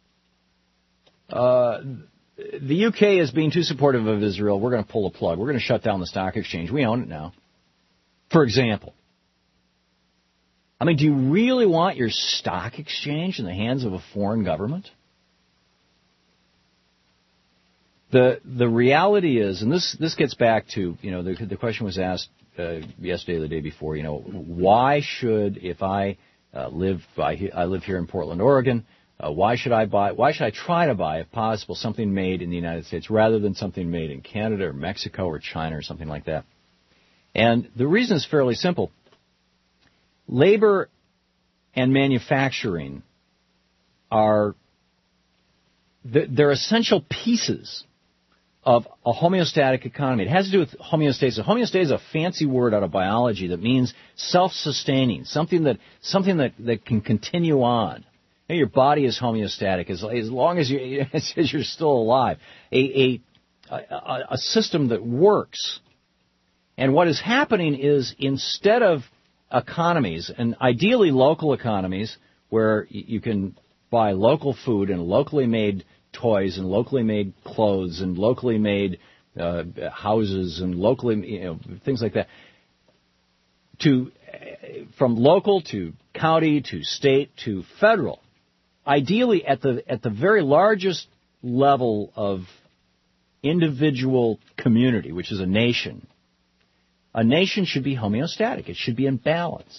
uh, the U K is being too supportive of Israel, we're going to pull the plug, we're going to shut down the stock exchange, we own it now, for example. I mean, do you really want your stock exchange in the hands of a foreign government? The the reality is, and this this gets back to, you know, the the question was asked uh, yesterday or the day before, you know, why should, if I uh, live I, I live here in Portland, Oregon, uh, why should I buy, why should I try to buy, if possible, something made in the United States rather than something made in Canada or Mexico or China or something like that? And the reason is fairly simple. Labor and manufacturing are, they're essential pieces of a homeostatic economy. It has to do with homeostasis. Homeostasis is a fancy word out of biology that means self-sustaining, something that something that, that can continue on. You know, your body is homeostatic as, as long as, you, as you're still alive. A, a, a, a system that works. And what is happening is, instead of economies, and ideally local economies, where you can buy local food and locally made toys and locally made clothes and locally made uh, houses and locally, you know, things like that, to from local to county to state to federal, ideally at the at the very largest level of individual community, which is a nation. A nation should be homeostatic. It should be in balance.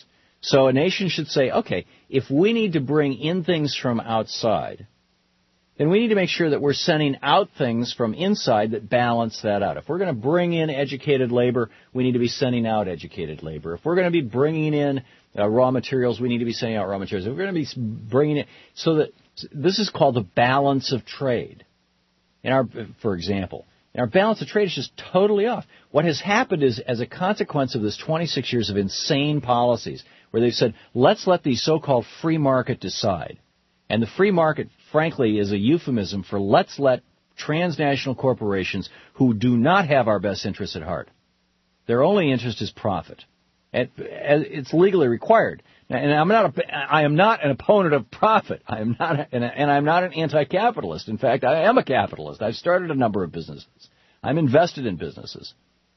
So a nation should say, okay, if we need to bring in things from outside, then we need to make sure that we're sending out things from inside that balance that out. If we're going to bring in educated labor, we need to be sending out educated labor. If we're going to be bringing in uh, raw materials, we need to be sending out raw materials. If we're going to be bringing it, so that this is called the balance of trade. In our, for example, our balance of trade is just totally off. What has happened is, as a consequence of this twenty-six years of insane policies, where they've said, let's let the so-called free market decide. And the free market, frankly, is a euphemism for let's let transnational corporations who do not have our best interests at heart. Their only interest is profit. It's legally required. And I'm not a, I am not an opponent of profit. I am not, and I'm not an anti-capitalist. In fact, I am a capitalist. I've started a number of businesses. I'm invested in businesses.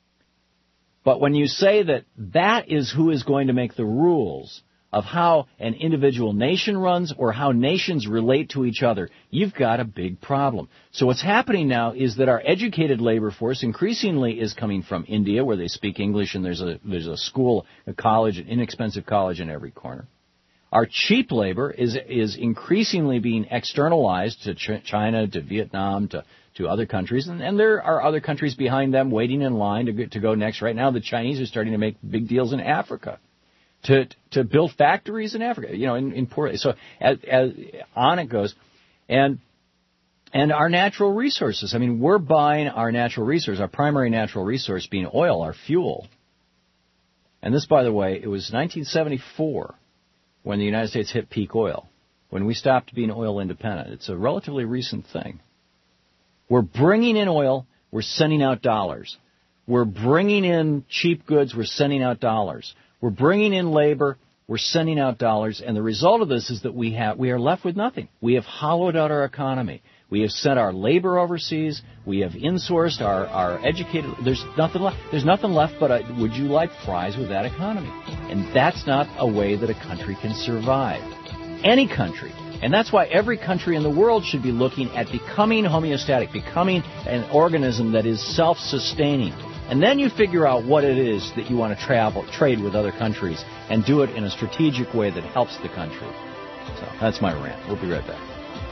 But when you say that that is who is going to make the rules of how an individual nation runs or how nations relate to each other, you've got a big problem. So what's happening now is that our educated labor force increasingly is coming from India, where they speak English, and there's a there's a school, a college, an inexpensive college in every corner. Our cheap labor is is increasingly being externalized to Ch- China, to Vietnam, to to other countries, and, and there are other countries behind them waiting in line to go, to go next. Right now, the Chinese are starting to make big deals in Africa. To to build factories in Africa, you know, in, in poor. So as, as on it goes, and and our natural resources. I mean, we're buying our natural resource, our primary natural resource being oil, our fuel. And this, by the way, it was nineteen seventy-four when the United States hit peak oil, when we stopped being oil independent. It's a relatively recent thing. We're bringing in oil, we're sending out dollars. We're bringing in cheap goods, we're sending out dollars. We're bringing in labor, we're sending out dollars, and the result of this is that we have we are left with nothing. We have hollowed out our economy. We have sent our labor overseas. We have insourced our, our educated. There's nothing left. There's nothing left but a, would you like fries with that economy? And that's not a way that a country can survive. Any country. And that's why every country in the world should be looking at becoming homeostatic, becoming an organism that is self-sustaining. And then you figure out what it is that you want to travel, trade with other countries, and do it in a strategic way that helps the country. So that's my rant. We'll be right back.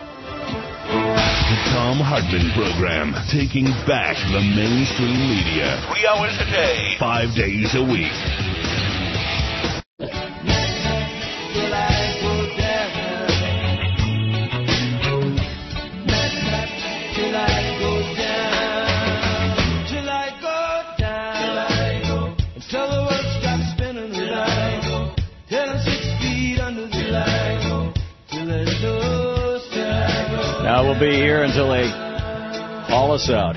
The Thom Hartmann Program, taking back the mainstream media. Three hours a day, five days a week. Now we'll be here until they haul us out.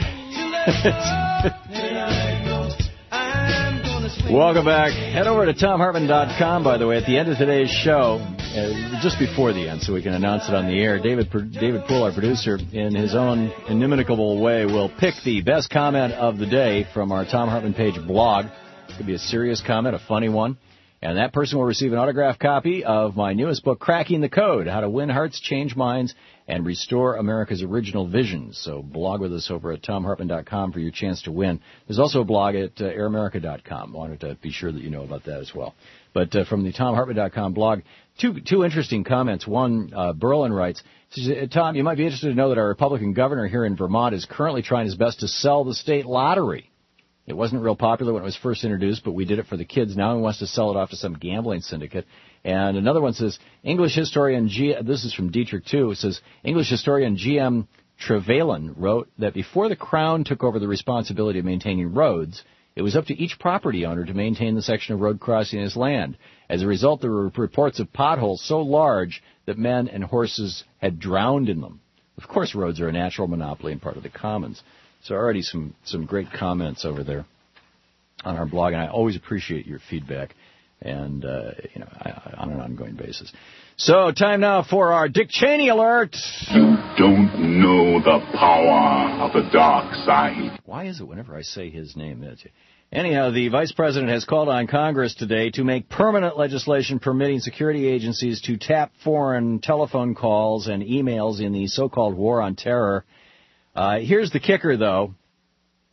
Welcome back. Head over to Thom Hartmann dot com, by the way, at the end of today's show, uh, just before the end, so we can announce it on the air. David David Poole, our producer, in his own inimitable way, will pick the best comment of the day from our Thom Hartmann page blog. It could be a serious comment, a funny one. And that person will receive an autographed copy of my newest book, Cracking the Code, How to Win Hearts, Change Minds, and Restore America's Original Visions. So blog with us over at Thom Hartmann dot com for your chance to win. There's also a blog at uh, Air America dot com. I wanted to be sure that you know about that as well. But uh, from the Thom Hartmann dot com blog, two two interesting comments. One, uh, Berlin writes, Tom, you might be interested to know that our Republican governor here in Vermont is currently trying his best to sell the state lottery. It wasn't real popular when it was first introduced, but we did it for the kids. Now he wants to sell it off to some gambling syndicate. And another one says, English historian G. This is from Dietrich, too. It says, English historian G M Trevelyan wrote that before the Crown took over the responsibility of maintaining roads, it was up to each property owner to maintain the section of road crossing his land. As a result, there were reports of potholes so large that men and horses had drowned in them. Of course, roads are a natural monopoly and part of the commons. So already some, some great comments over there on our blog, and I always appreciate your feedback and, uh, you know, I, on an ongoing basis. So time now for our Dick Cheney alert. You don't know the power of the dark side. Why is it whenever I say his name? That's it. Anyhow, the Vice President has called on Congress today to make permanent legislation permitting security agencies to tap foreign telephone calls and emails in the so-called war on terror. Uh, here's the kicker, though.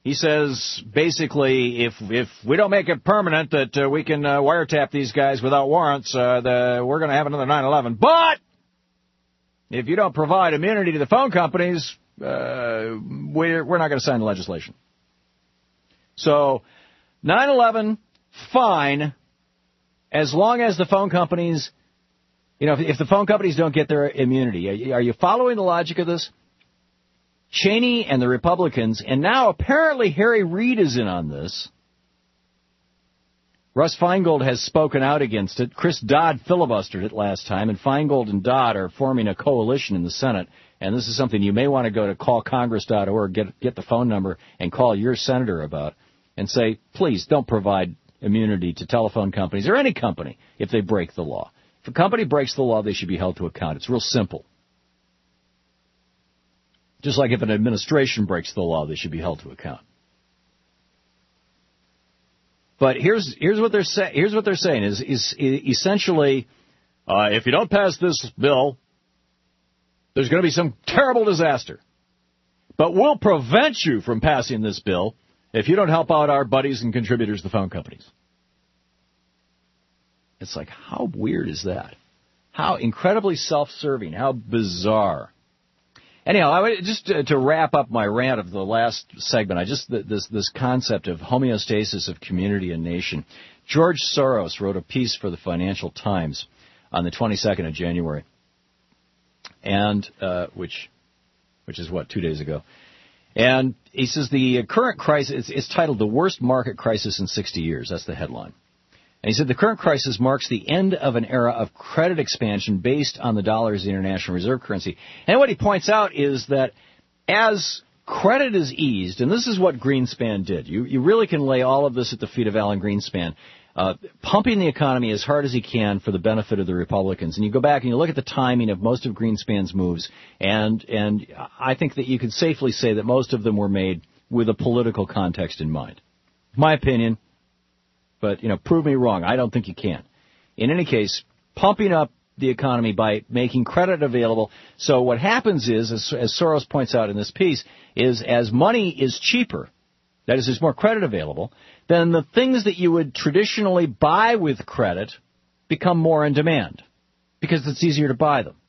He says, basically, if if we don't make it permanent that uh, we can uh, wiretap these guys without warrants, uh, the, we're going to have another nine eleven. But if you don't provide immunity to the phone companies, uh, we're, we're not going to sign the legislation. So nine eleven, fine, as long as the phone companies, you know, if, if the phone companies don't get their immunity. Are you following the logic of this? Cheney and the Republicans, and now apparently Harry Reid is in on this. Russ Feingold has spoken out against it. Chris Dodd filibustered it last time, and Feingold and Dodd are forming a coalition in the Senate. And this is something you may want to go to call congress dot org, get, get the phone number, and call your senator about, and say, please don't provide immunity to telephone companies or any company if they break the law. If a company breaks the law, they should be held to account. It's real simple. Just like if an administration breaks the law, they should be held to account. But here's here's what they're saying. Here's what they're saying is is essentially, uh, if you don't pass this bill, there's going to be some terrible disaster. But we'll prevent you from passing this bill if you don't help out our buddies and contributors, the phone companies. It's like, how weird is that? How incredibly self-serving. How bizarre. Anyhow, I would, just to, to wrap up my rant of the last segment, I just this this concept of homeostasis of community and nation. George Soros wrote a piece for the Financial Times on the twenty-second of January, and uh, which which is what two days ago, and he says the current crisis it's, it's titled "The Worst Market Crisis in sixty years." That's the headline. And he said the current crisis marks the end of an era of credit expansion based on the dollar as the international reserve currency. And what he points out is that as credit is eased, and this is what Greenspan did. You, you really can lay all of this at the feet of Alan Greenspan, uh, pumping the economy as hard as he can for the benefit of the Republicans. And you go back and you look at the timing of most of Greenspan's moves, and, and I think that you could safely say that most of them were made with a political context in mind. My opinion. But, you know, prove me wrong. I don't think you can. In any case, pumping up the economy by making credit available. So what happens is, as, as Soros points out in this piece, is as money is cheaper, that is, there's more credit available, then the things that you would traditionally buy with credit become more in demand because it's easier to buy them.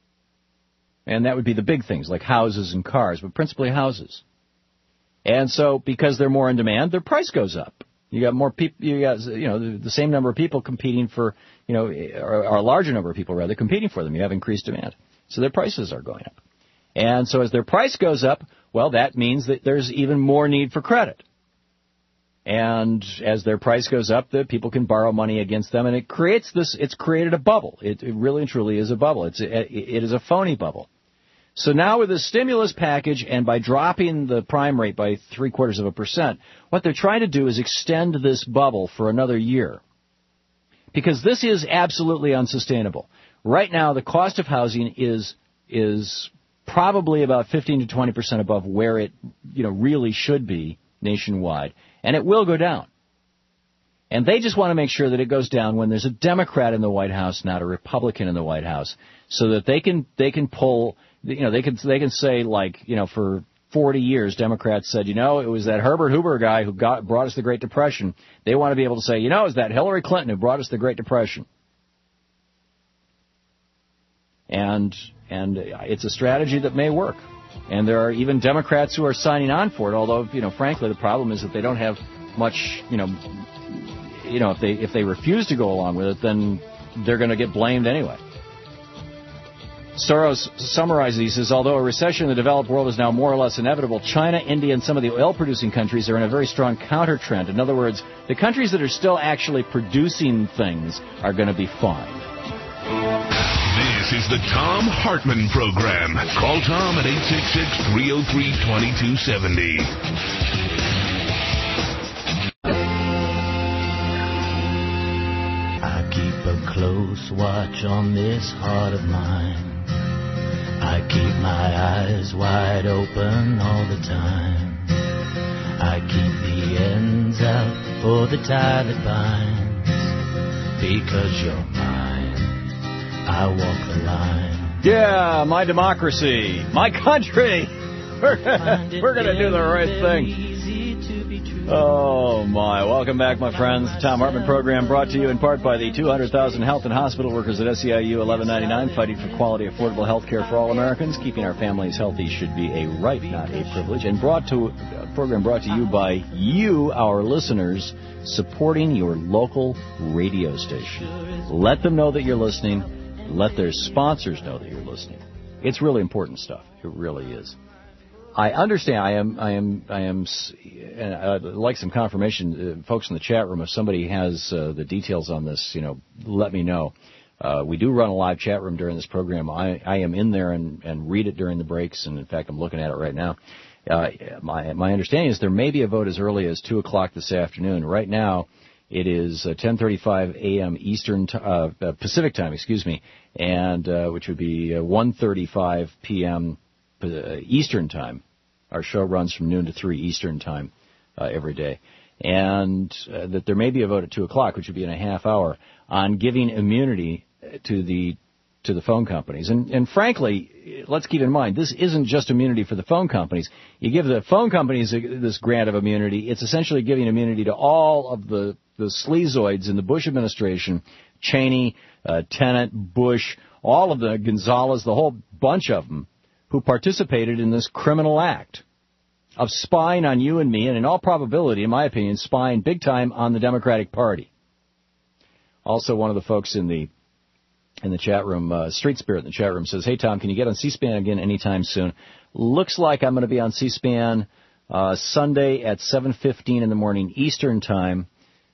And that would be the big things like houses and cars, but principally houses. And so because they're more in demand, their price goes up. You got more people, you got, you know, the, the same number of people competing for, you know, or, or a larger number of people rather competing for them. You have increased demand. So their prices are going up. And so as their price goes up, well, that means that there's even more need for credit. And as their price goes up, the people can borrow money against them. And it creates this, it's created a bubble. It, it really and truly is a bubble. It's, it, it is a phony bubble. So now with the stimulus package and by dropping the prime rate by three quarters of a percent, what they're trying to do is extend this bubble for another year. Because this is absolutely unsustainable. Right now, the cost of housing is is probably about fifteen to twenty percent above where it, you know, really should be nationwide. And it will go down. And they just want to make sure that it goes down when there's a Democrat in the White House, not a Republican in the White House, so that they can they can pull, you know, they can they can say, like, you know, for forty years, Democrats said, you know, it was that Herbert Hoover guy who got brought us the Great Depression. They want to be able to say, you know, it was that Hillary Clinton who brought us the Great Depression. And and it's a strategy that may work. And there are even Democrats who are signing on for it, although, you know, frankly, the problem is that they don't have much, you know, you know, if they if they refuse to go along with it, then they're going to get blamed anyway. Soros summarizes, he says, although a recession in the developed world is now more or less inevitable, China, India, and some of the oil-producing countries are in a very strong counter-trend. In other words, the countries that are still actually producing things are going to be fine. This is the Thom Hartmann Program. Call Tom at eight six six, three oh three, two two seven oh. Keep a close watch on this heart of mine. I keep my eyes wide open all the time. I keep the ends out for the tie that binds. Because you're mine, I walk the line. Yeah, my democracy, my country. We're, we're going to do the right thing. Oh, my. Welcome back, my friends. The Tom Hartman program brought to you in part by the two hundred thousand health and hospital workers at S E I U eleven ninety-nine, fighting for quality, affordable health care for all Americans. Keeping our families healthy should be a right, not a privilege. And brought to a program brought to you by you, our listeners, supporting your local radio station. Let them know that you're listening. Let their sponsors know that you're listening. It's really important stuff. It really is. I understand. I am. I am. I am. And I'd like some confirmation, uh, folks in the chat room. If somebody has uh, the details on this, you know, let me know. Uh, we do run a live chat room during this program. I, I am in there and, and read it during the breaks, and in fact, I'm looking at it right now. Uh, my my understanding is there may be a vote as early as two o'clock this afternoon. Right now, it is uh, ten thirty-five a.m. Eastern t- uh, uh, Pacific time, excuse me, and uh, which would be uh, one thirty-five p.m. Uh, Eastern time. Our show runs from noon to three Eastern time uh, every day. And uh, that there may be a vote at two o'clock, which would be in a half hour, on giving immunity to the to the phone companies. And, and frankly, let's keep in mind, this isn't just immunity for the phone companies. You give the phone companies this grant of immunity, it's essentially giving immunity to all of the, the sleazoids in the Bush administration, Cheney, uh, Tenet, Bush, all of the Gonzalez, the whole bunch of them, who participated in this criminal act of spying on you and me, and in all probability, in my opinion, spying big time on the Democratic Party. Also, one of the folks in the in the chat room, uh, Street Spirit in the chat room, says, "Hey, Tom, can you get on C-SPAN again anytime soon?" Looks like I'm going to be on C-SPAN uh, Sunday at seven fifteen in the morning Eastern time.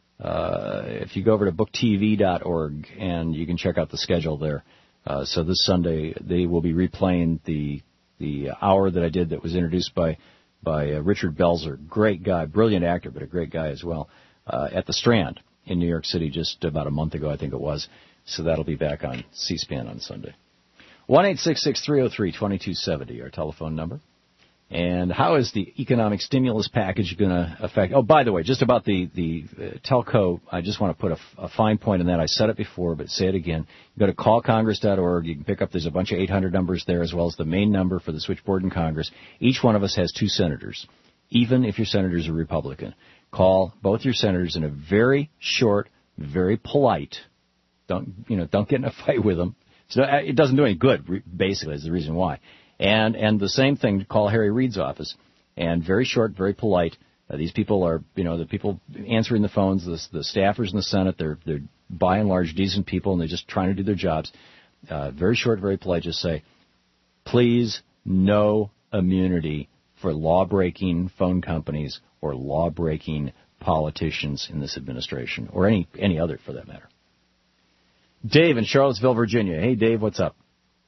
Uh, if you go over to book T V dot org, and you can check out the schedule there. Uh, so this Sunday, they will be replaying the the hour that I did that was introduced by by uh, Richard Belzer. Great guy, brilliant actor, but a great guy as well, uh, at the Strand in New York City just about a month ago, I think it was. So that'll be back on C-SPAN on Sunday. one eight six six, three oh three, two two seven oh, our telephone number. And how is the economic stimulus package going to affect? Oh, by the way, just about the, the uh, telco, I just want to put a, a fine point in that. I said it before, but say it again. You go to call congress dot org. You can pick up, there's a bunch of eight hundred numbers there, as well as the main number for the switchboard in Congress. Each one of us has two senators, even if your senator's a Republican. Call both your senators in a very short, very polite, don't, you know, don't get in a fight with them. So it doesn't do any good, basically, is the reason why. And and the same thing, call Harry Reid's office. And very short, very polite. Uh, these people are, you know, the people answering the phones, the, the staffers in the Senate, they're they're by and large decent people, and they're just trying to do their jobs. Uh, very short, very polite. Just say, please, no immunity for law-breaking phone companies or law-breaking politicians in this administration, or any any other for that matter. Dave in Charlottesville, Virginia. Hey, Dave, what's up?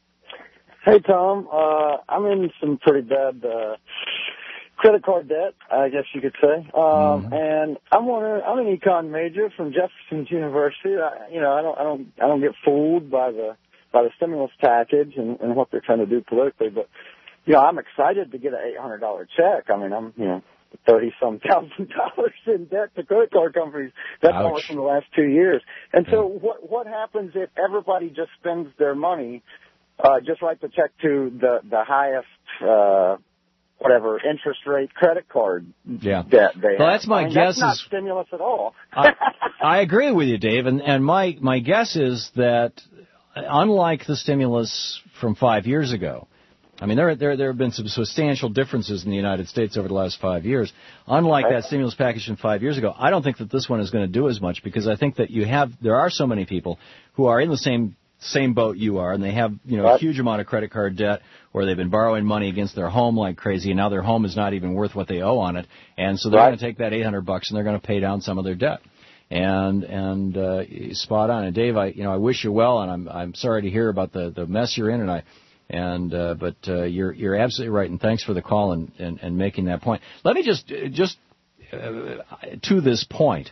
Hey, Tom. Uh, I'm in some pretty bad uh, credit card debt, I guess you could say. Um, mm-hmm. And I'm wondering, I'm an econ major from Jefferson University. I, you know, I don't, I don't, I don't get fooled by the by the stimulus package and, and what they're trying to do politically. But you know, I'm excited to get an eight hundred dollar check. I mean, I'm, you know, thirty some thousand dollars in debt to credit card companies. That's Ouch. only from the last two years. And so, what what happens if everybody just spends their money? Uh, just write the check to the, the highest, uh, whatever, interest rate credit card yeah. debt they well, have. that's my I mean, guess that's not is, stimulus at all. I, I agree with you, Dave, and, and my, my guess is that unlike the stimulus from five years ago, I mean, there, there, there have been some substantial differences in the United States over the last five years. Unlike that stimulus package from five years ago, I don't think that this one is going to do as much, because I think that you have, there are so many people who are in the same same boat you are, and they have, you know, a huge amount of credit card debt, or they've been borrowing money against their home like crazy, and now their home is not even worth what they owe on it, and so they're right. going to take that eight hundred bucks and they're going to pay down some of their debt. And and uh, spot on. And Dave, I you know I wish you well, and I'm I'm sorry to hear about the, the mess you're in, and I and uh, but uh, you're you're absolutely right, and thanks for the call and, and, and making that point. Let me just just uh, to this point.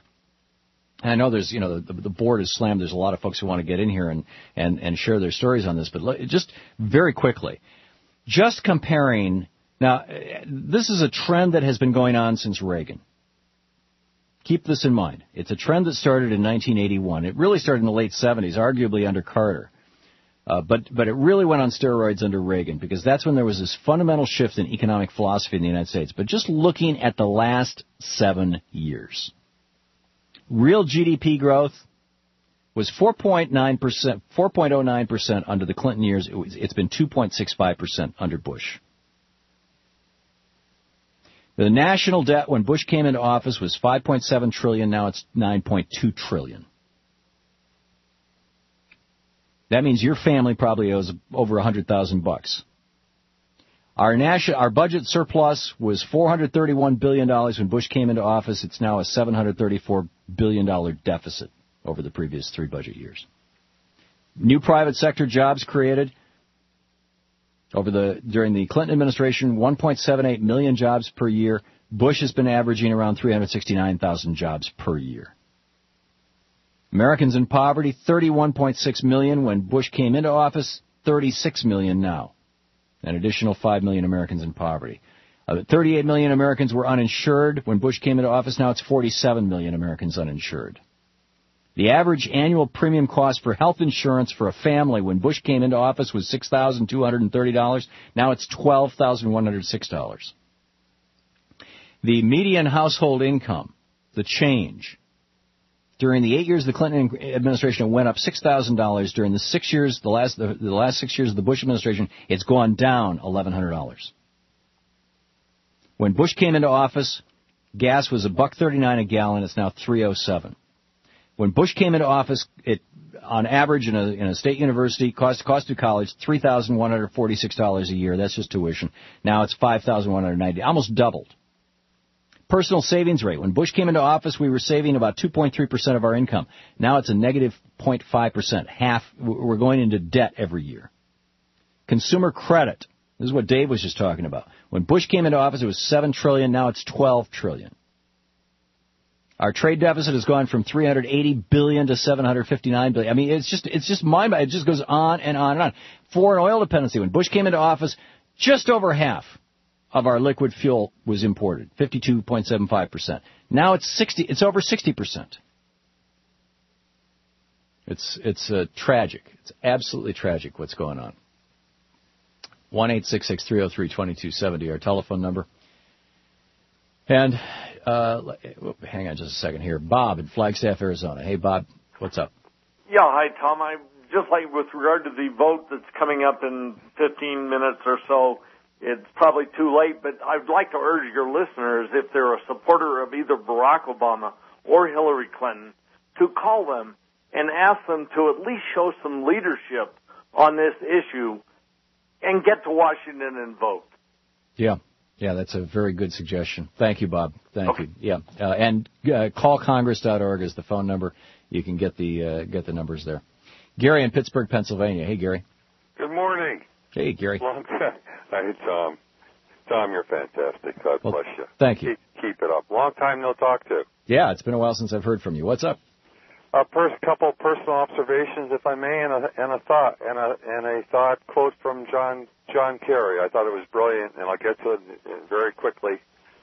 I know there's, you know, the, the board is slammed. There's a lot of folks who want to get in here and, and, and share their stories on this. But let, just very quickly, just comparing. Now, this is a trend that has been going on since Reagan. Keep this in mind. It's a trend that started in nineteen eighty-one. It really started in the late seventies, arguably under Carter. Uh, but but it really went on steroids under Reagan, because that's when there was this fundamental shift in economic philosophy in the United States. But just looking at the last seven years, real G D P growth was four point nine percent, four point oh nine percent under the Clinton years. It was, it's been two point six five percent under Bush. The national debt when Bush came into office was five point seven trillion dollars. Now it's nine point two trillion dollars. That means your family probably owes over one hundred thousand bucks. Our national, our budget surplus was four hundred thirty-one billion dollars when Bush came into office. It's now a seven hundred thirty-four billion dollars deficit over the previous three budget years. New private sector jobs created over the during the Clinton administration, one point seven eight million jobs per year. Bush has been averaging around three hundred sixty-nine thousand jobs per year. Americans in poverty, thirty-one point six million when Bush came into office, thirty-six million now. An additional five million Americans in poverty. Uh, thirty-eight million Americans were uninsured when Bush came into office. Now it's forty-seven million Americans uninsured. The average annual premium cost for health insurance for a family when Bush came into office was six thousand two hundred thirty dollars. Now it's twelve thousand one hundred six dollars. The median household income, the change, during the eight years of the Clinton administration, it went up six thousand dollars. During the six years, the last the, the last six years of the Bush administration, it's gone down eleven hundred dollars. When Bush came into office, gas was a buck thirty-nine a gallon. It's now three oh seven. When Bush came into office, it on average in a in a state university cost cost of college three thousand one hundred forty-six dollars a year. That's just tuition. Now it's five thousand one hundred ninety, almost doubled. Personal savings rate. When Bush came into office, we were saving about two point three percent of our income. Now it's a negative zero point five percent. Half. We're going into debt every year. Consumer credit. This is what Dave was just talking about. When Bush came into office, it was seven trillion dollars. Now it's twelve trillion dollars. Our trade deficit has gone from three hundred eighty billion dollars to seven hundred fifty-nine billion dollars. I mean, it's just it's just mind it just goes on and on and on. Foreign oil dependency. When Bush came into office, just over half of our liquid fuel was imported, fifty-two point seven five percent. Now it's sixty. It's over sixty percent. It's it's uh, tragic. It's absolutely tragic what's going on. One eight six six three zero three two two seven zero, our telephone number. And uh, hang on just a second here. Bob in Flagstaff, Arizona. Hey, Bob, what's up? Yeah, hi, Tom. I just like with regard to the vote that's coming up in fifteen minutes or so. It's probably too late, but I'd like to urge your listeners, if they're a supporter of either Barack Obama or Hillary Clinton, to call them and ask them to at least show some leadership on this issue and get to Washington and vote. Yeah. Yeah, that's a very good suggestion. Thank you, Bob. Thank okay. you. Yeah. Uh, and uh, call congress dot org is the phone number. You can get the uh, get the numbers there. Gary in Pittsburgh, Pennsylvania. Hey, Gary. Good morning. Hey, Gary. Long time. Hi, Tom. Tom, you're fantastic. God well, bless you. Thank you. Keep, keep it up. Long time no talk to. Yeah, it's been a while since I've heard from you. What's up? A first couple personal observations, if I may, and a, and a thought, and a and a thought quote from John John Kerry. I thought it was brilliant, and I'll get to it very quickly.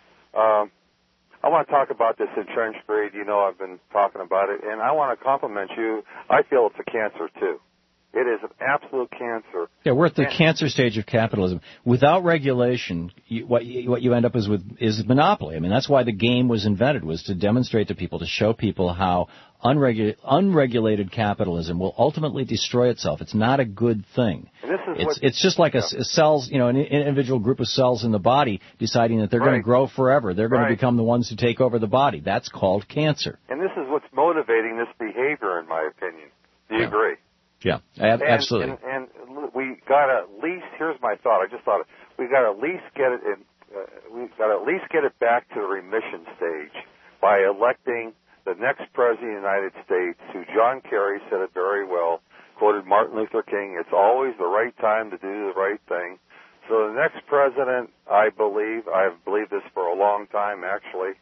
Um, I want to talk about this entrenched greed. You know, I've been talking about it, and I want to compliment you. I feel it's a cancer too. It is an absolute cancer. Yeah, we're at the and, cancer stage of capitalism. Without regulation, you, what, you, what you end up is with is monopoly. I mean, that's why the game was invented, was to demonstrate to people, to show people how unregu- unregulated capitalism will ultimately destroy itself. It's not a good thing. And this is it's what, it's just like a, a cells, you know, an individual group of cells in the body deciding that they're right. going to grow forever. They're going right. to become the ones who take over the body. That's called cancer. And this is what's motivating this behavior, in my opinion. Do you yeah. agree? Yeah, ab- and, absolutely. And, and we got to at least, here's my thought, I just thought, we got to at least get it in, uh, we got to at least get it back to the remission stage by electing the next president of the United States, who John Kerry said it very well, quoted Martin Luther King, it's always the right time to do the right thing. So the next president, I believe, I've believed this for a long time actually,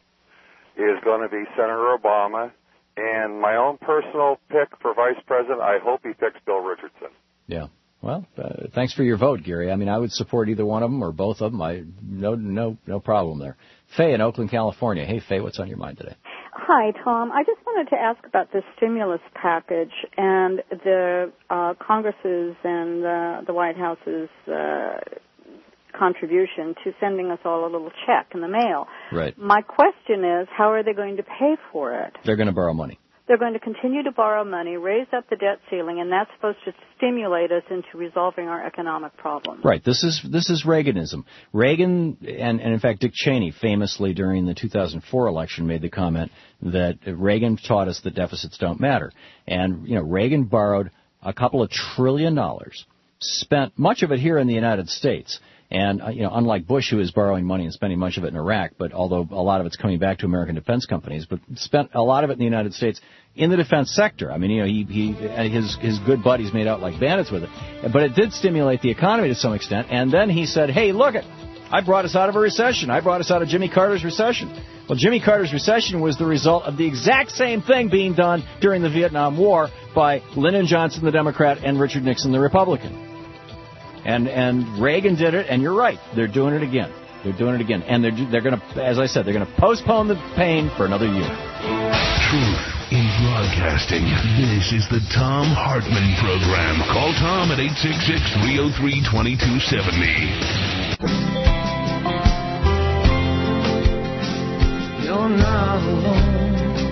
is going to be Senator Obama. And my own personal pick for vice president, I hope he picks Bill Richardson. Yeah. Well, uh, thanks for your vote, Gary. I mean, I would support either one of them or both of them. I no no no problem there. Faye in Oakland, California. Hey, Faye, what's on your mind today? Hi, Tom. I just wanted to ask about the stimulus package and the uh, Congress's and uh, the White House's uh, contribution to sending us all a little check in the mail. Right. My question is, how are they going to pay for it? They're going to borrow money. They're going to continue to borrow money, raise up the debt ceiling, and that's supposed to stimulate us into resolving our economic problems. Right. This is this is Reaganism. Reagan, and, and in fact Dick Cheney famously during the two thousand four election made the comment that Reagan taught us that deficits don't matter. And, you know, Reagan borrowed a couple of trillion dollars, spent much of it here in the United States. And, uh, you know, unlike Bush, who is borrowing money and spending much of it in Iraq, but although a lot of it's coming back to American defense companies, but spent a lot of it in the United States in the defense sector. I mean, you know, he, he his his good buddies made out like bandits with it. But it did stimulate the economy to some extent. And then he said, hey, look it, I brought us out of a recession. I brought us out of Jimmy Carter's recession. Well, Jimmy Carter's recession was the result of the exact same thing being done during the Vietnam War by Lyndon Johnson, the Democrat, and Richard Nixon, the Republican. And and Reagan did it, and you're right. They're doing it again. They're doing it again. And they're they're going to, as I said, they're going to postpone the pain for another year. Truth in broadcasting. This is the Thom Hartmann Program. Call Tom at eight six six, three oh three, two two seven oh. You're not alone.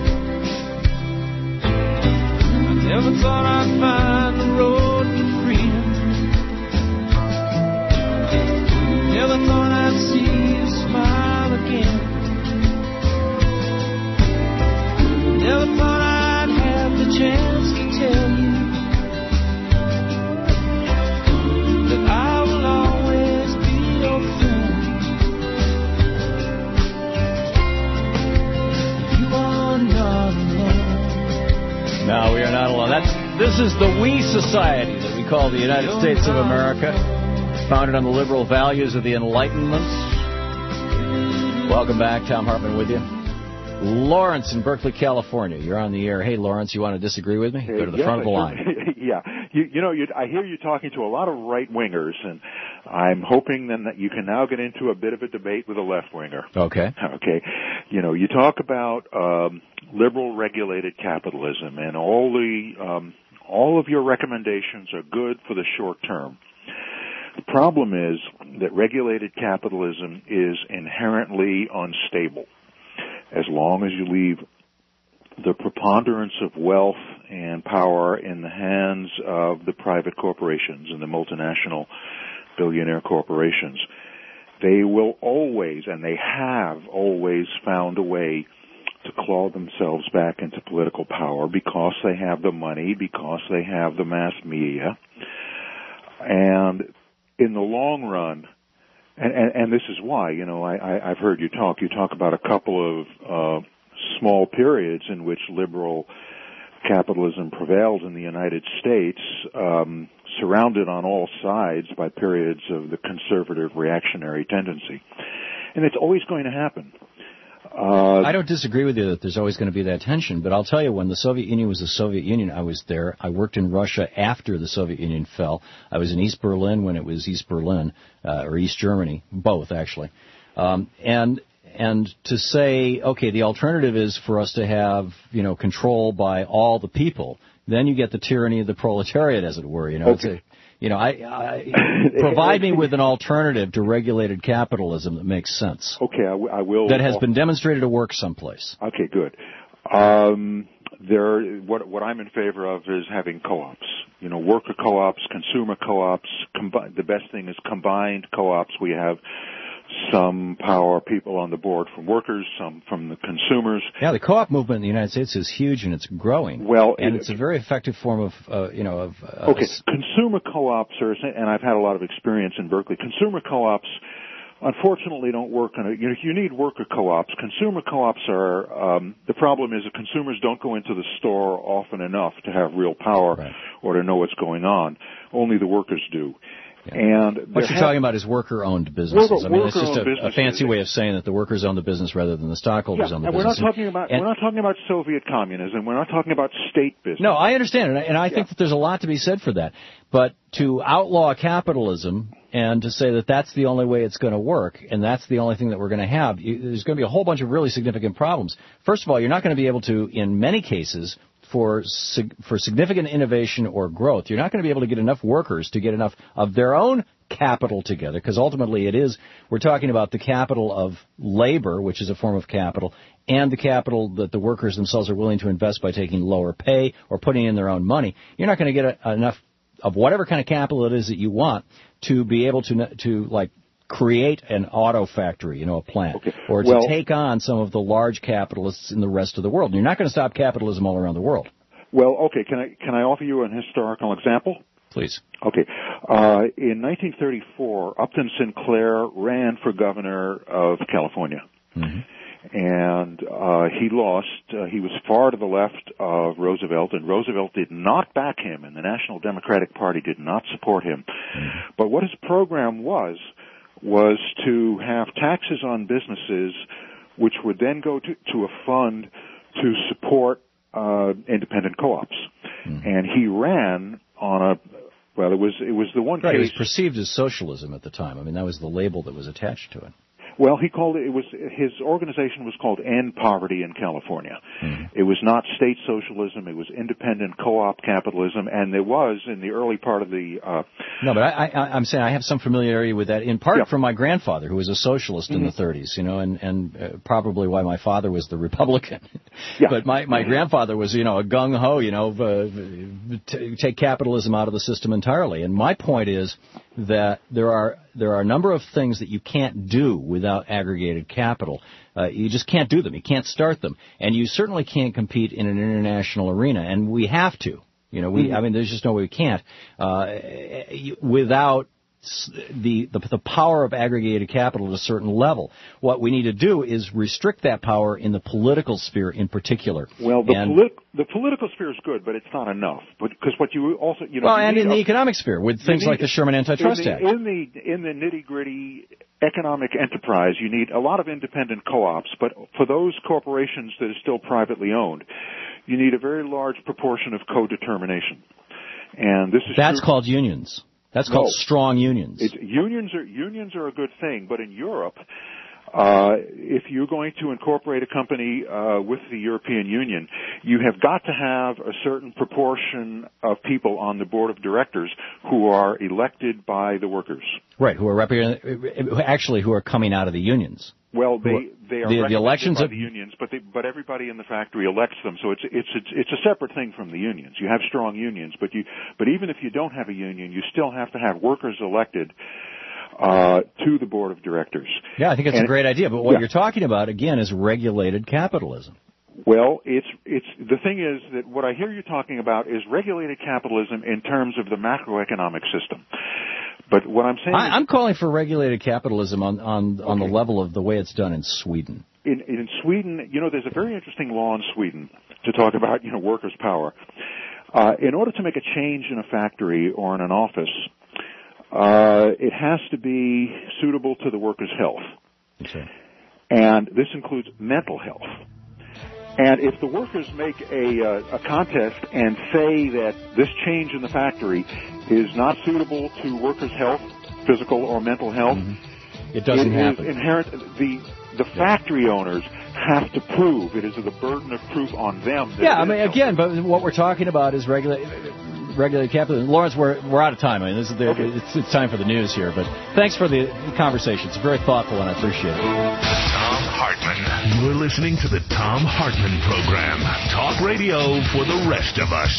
I never thought I'd find the road to freedom. Never thought I'd see you smile again. Never thought I'd have the chance to tell you that I will always be your friend. You are not alone. No, we are not alone. That's this is the we society that we call the United States of America. Founded on the liberal values of the Enlightenment. Welcome back. Thom Hartmann with you. Lawrence in Berkeley, California. You're on the air. Hey, Lawrence, you want to disagree with me? Go to the yes, front of the line. yeah. You, you know, you, I hear you talking to a lot of right-wingers, and I'm hoping then that you can now get into a bit of a debate with a left-winger. Okay. Okay. You know, you talk about um, liberal regulated capitalism, and all the um, all of your recommendations are good for the short term. The problem is that regulated capitalism is inherently unstable. As long as you leave the preponderance of wealth and power in the hands of the private corporations and the multinational billionaire corporations, they will always, and they have always found a way to claw themselves back into political power because they have the money, because they have the mass media. And in the long run, and, and, and this is why, you know, I, I, I've heard you talk, you talk about a couple of uh, small periods in which liberal capitalism prevailed in the United States, um, surrounded on all sides by periods of the conservative reactionary tendency. And it's always going to happen. Uh, I don't disagree with you that there's always going to be that tension, but I'll tell you, when the Soviet Union was the Soviet Union, I was there. I worked in Russia after the Soviet Union fell. I was in East Berlin when it was East Berlin, uh, or East Germany, both actually. Um, and and to say, okay, the alternative is for us to have, you know, control by all the people, then you get the tyranny of the proletariat, as it were. You know, okay. it's a, you know, I, I provide me with an alternative to regulated capitalism that makes sense. Okay, I, w- I will. That has been demonstrated to work someplace. Okay, good. Um, there, what what I'm in favor of is having co-ops. You know, worker co-ops, consumer co-ops. Combi- the best thing is combined co-ops. We have some power people on the board from workers, some from the consumers. Yeah, the co-op movement in the United States is huge and it's growing. Well, and it, it's a very effective form of, uh, you know, of. Uh, okay, consumer co-ops are, and I've had a lot of experience in Berkeley. Consumer co-ops, unfortunately, don't work on a. You know, you need worker co-ops. Consumer co-ops are. Um, the problem is that consumers don't go into the store often enough to have real power right. or to know what's going on. Only the workers do. Yeah. And what you're talking about is worker-owned businesses. Worker, I mean, it's just a, a fancy businesses. way of saying that the workers own the business rather than the stockholders yeah, own the and business. We're not talking about and, we're not talking about Soviet communism. We're not talking about state business. No, I understand, and I, and I yeah. think that there's a lot to be said for that. But to outlaw capitalism and to say that that's the only way it's going to work, and that's the only thing that we're going to have, you, there's going to be a whole bunch of really significant problems. First of all, you're not going to be able to, in many cases, for for significant innovation or growth, you're not going to be able to get enough workers to get enough of their own capital together, because ultimately it is, we're talking about the capital of labor, which is a form of capital, and the capital that the workers themselves are willing to invest by taking lower pay or putting in their own money. You're not going to get a, enough of whatever kind of capital it is that you want to be able to, to like, create an auto factory, you know, a plant, okay. or to well, take on some of the large capitalists in the rest of the world. And you're not going to stop capitalism all around the world. Well, okay, can I can I offer you an historical example? Please. Okay. Uh, in nineteen thirty-four, Upton Sinclair ran for governor of California. Mm-hmm. And uh, he lost. Uh, he was far to the left of Roosevelt, and Roosevelt did not back him, and the National Democratic Party did not support him. Mm-hmm. But what his program was, was to have taxes on businesses which would then go to, to a fund to support uh, independent co-ops. Mm-hmm. And he ran on a, well, it was it was the one right, case. It was perceived as socialism at the time. I mean, that was the label that was attached to it. Well, he called it, it was, his organization was called End Poverty in California. Mm-hmm. It was not state socialism, it was independent co-op capitalism, and there was, in the early part of the, uh... No, but I, I, I'm saying I have some familiarity with that, in part yeah. from my grandfather, who was a socialist mm-hmm. in the thirties, you know, and, and uh, probably why my father was the Republican. yeah. But my, my grandfather was, you know, a gung-ho, you know, uh, t- take capitalism out of the system entirely. And my point is that there are there are a number of things that you can't do without aggregated capital. Uh, you just can't do them. You can't start them. And you certainly can't compete in an international arena. And we have to. You know, we, mm-hmm. I mean, there's just no way we can't. Uh, without the, the the power of aggregated capital at a certain level. What we need to do is restrict that power in the political sphere in particular. Well, the, and, politi- the political sphere is good, but it's not enough. Because what you also, you know... Well, and in a, the economic sphere, with things need, like the Sherman Antitrust in the, Act. In the, in the nitty-gritty economic enterprise, you need a lot of independent co-ops, but for those corporations that are still privately owned, you need a very large proportion of co-determination. And this is That's true. called unions. That's called no. strong unions. It's, unions are unions are a good thing, but in Europe, uh, if you're going to incorporate a company uh, with the European Union, you have got to have a certain proportion of people on the board of directors who are elected by the workers. Right, who are represent, actually who are coming out of the unions. Well, they they are the, the elections by of the unions, but they, but everybody in the factory elects them. So it's it's it's it's a separate thing from the unions. You have strong unions, but you but even if you don't have a union, you still have to have workers elected uh, to the board of directors. Yeah, I think it's and a great idea. But what yeah. you're talking about again is regulated capitalism. Well, it's it's the thing is that what I hear you talking about is regulated capitalism in terms of the macroeconomic system. But what I'm saying I, is, I'm calling for regulated capitalism on on, on okay. the level of the way it's done in Sweden. In, in Sweden, you know, there's a very interesting law in Sweden to talk about, you know, workers' power. Uh, in order to make a change in a factory or in an office, uh, it has to be suitable to the worker's health. Okay. And this includes mental health. And if the workers make a, uh, a contest and say that this change in the factory is not suitable to workers' health, physical or mental health, mm-hmm. it doesn't it happen. Is inherent, the the factory owners have to prove, it is the burden of proof on them. That yeah, I mean, again, but what we're talking about is regulated regulated capitalism. Lawrence, we're we're out of time. I mean, this is the, okay. it's, it's time for the news here. But thanks for the conversation. It's very thoughtful, and I appreciate it. Thom Hartmann. You're listening to the Thom Hartmann Program. Talk radio for the rest of us.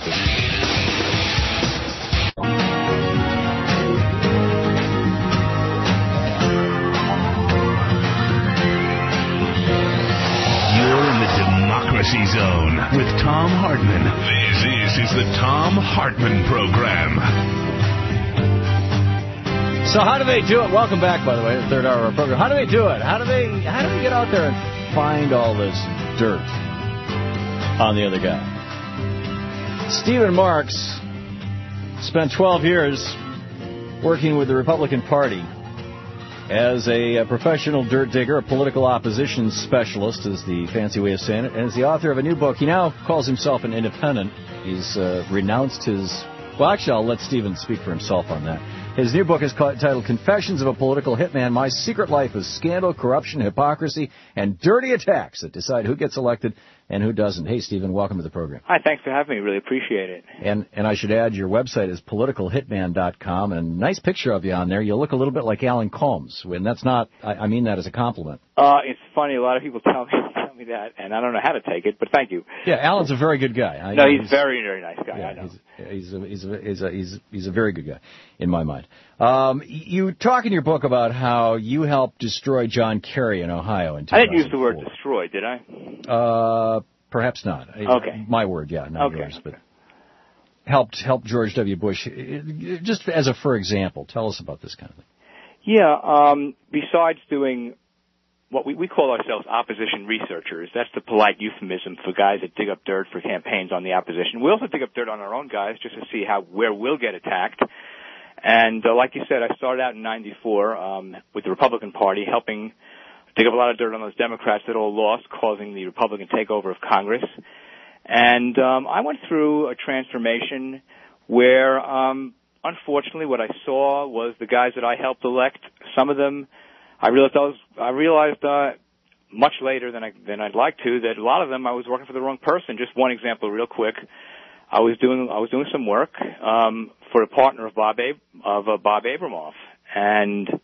Democracy Zone with Thom Hartmann. This is, is the Thom Hartmann Program. So how do they do it? Welcome back, by the way, the third hour of our program. How do they do it? How do they how do they get out there and find all this dirt on the other guy? Stephen Marks spent twelve years working with the Republican Party as a, a professional dirt digger, a political opposition specialist is the fancy way of saying it, and is the author of a new book. He now calls himself an independent. He's uh, renounced his Well, actually, I'll let Stephen speak for himself on that. His new book is called, titled Confessions of a Political Hitman, My Secret Life of Scandal, Corruption, Hypocrisy, and Dirty Attacks that decide who gets elected and who doesn't. Hey, Stephen, welcome to the program. Hi, thanks for having me. Really appreciate it. And and I should add, your website is political hitman dot com, and nice picture of you on there. You look a little bit like Alan Combs, and that's not, I, I mean that as a compliment. Uh, it's funny, a lot of people tell me tell me that, and I don't know how to take it, but thank you. Yeah, Alan's a very good guy. I, no, he's, he's very, very nice guy, yeah, I know. He's, he's, a, he's, a, he's, a, he's, he's a very good guy, in my mind. Um, you talk in your book about how you helped destroy John Kerry in Ohio in two thousand four. I didn't use the word destroy, did I? Uh, perhaps not. Okay. My word, yeah, not okay. yours, but helped helped George W. Bush. Just as a for example, tell us about this kind of thing. Yeah, um, besides doing what we, we call ourselves opposition researchers, that's the polite euphemism for guys that dig up dirt for campaigns on the opposition. We also dig up dirt on our own guys just to see how where we'll get attacked. And uh, like you said, I started out in ninety-four um, with the Republican Party, helping dig up a lot of dirt on those Democrats that all lost, causing the Republican takeover of Congress. And um, I went through a transformation where, um, unfortunately, what I saw was the guys that I helped elect. Some of them, I realized I was, I realized uh, much later than I than I'd like to that a lot of them I was working for the wrong person. Just one example, real quick. I was doing I was doing some work um, for a partner of Bob Ab- of uh, Bob Abramoff, and it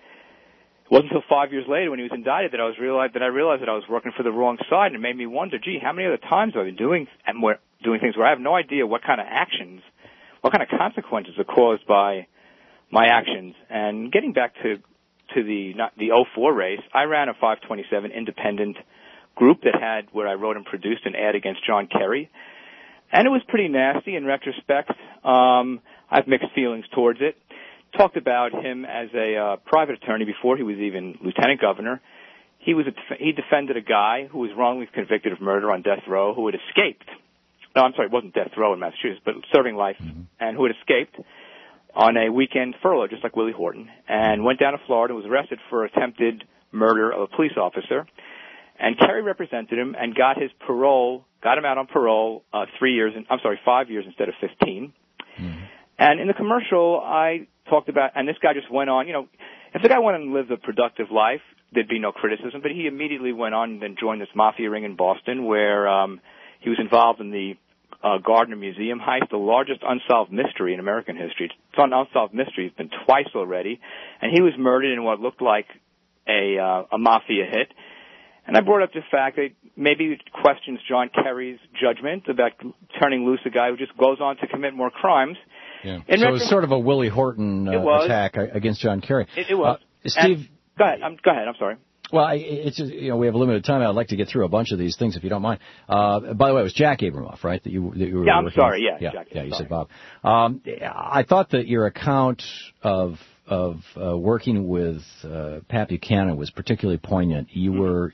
wasn't until five years later when he was indicted that I was realized that I realized that I was working for the wrong side, and it made me wonder, gee, how many other times have I been doing and where, doing things where I have no idea what kind of actions, what kind of consequences are caused by my actions. And getting back to to the not, the oh four race, I ran a five twenty-seven independent group that had where I wrote and produced an ad against John Kerry. And it was pretty nasty in retrospect. Um, I have mixed feelings towards it. Talked about him as a uh, private attorney before he was even lieutenant governor. He was a, he defended a guy who was wrongly convicted of murder on death row who had escaped. No, I'm sorry, it wasn't death row in Massachusetts, but serving life, mm-hmm. and who had escaped on a weekend furlough, just like Willie Horton, and went down to Florida and was arrested for attempted murder of a police officer. And Kerry represented him and got his parole, got him out on parole, uh, three years, in, I'm sorry, five years instead of fifteen. Mm-hmm. And in the commercial, I talked about, and this guy just went on, you know, if the guy went and lived a productive life, there'd be no criticism, but he immediately went on and then joined this mafia ring in Boston where, um, he was involved in the, uh, Gardner Museum heist, the largest unsolved mystery in American history. It's an unsolved mystery. It's been twice already. And he was murdered in what looked like a, uh, a mafia hit. And I brought up the fact that maybe it questions John Kerry's judgment about turning loose a guy who just goes on to commit more crimes. Yeah. So retro- it was sort of a Willie Horton uh, attack against John Kerry. It, it was. Uh, Steve, and, go ahead. I'm, go ahead. I'm sorry. Well, I, it's just, you know, we have a limited time. I'd like to get through a bunch of these things if you don't mind. Uh, by the way, it was Jack Abramoff, right? That you that you were. Yeah, I'm working sorry. with? Yeah, yeah, Jack, yeah. You sorry. said Bob. Um, I thought that your account of of uh, working with uh, Pat Buchanan was particularly poignant. You mm-hmm. were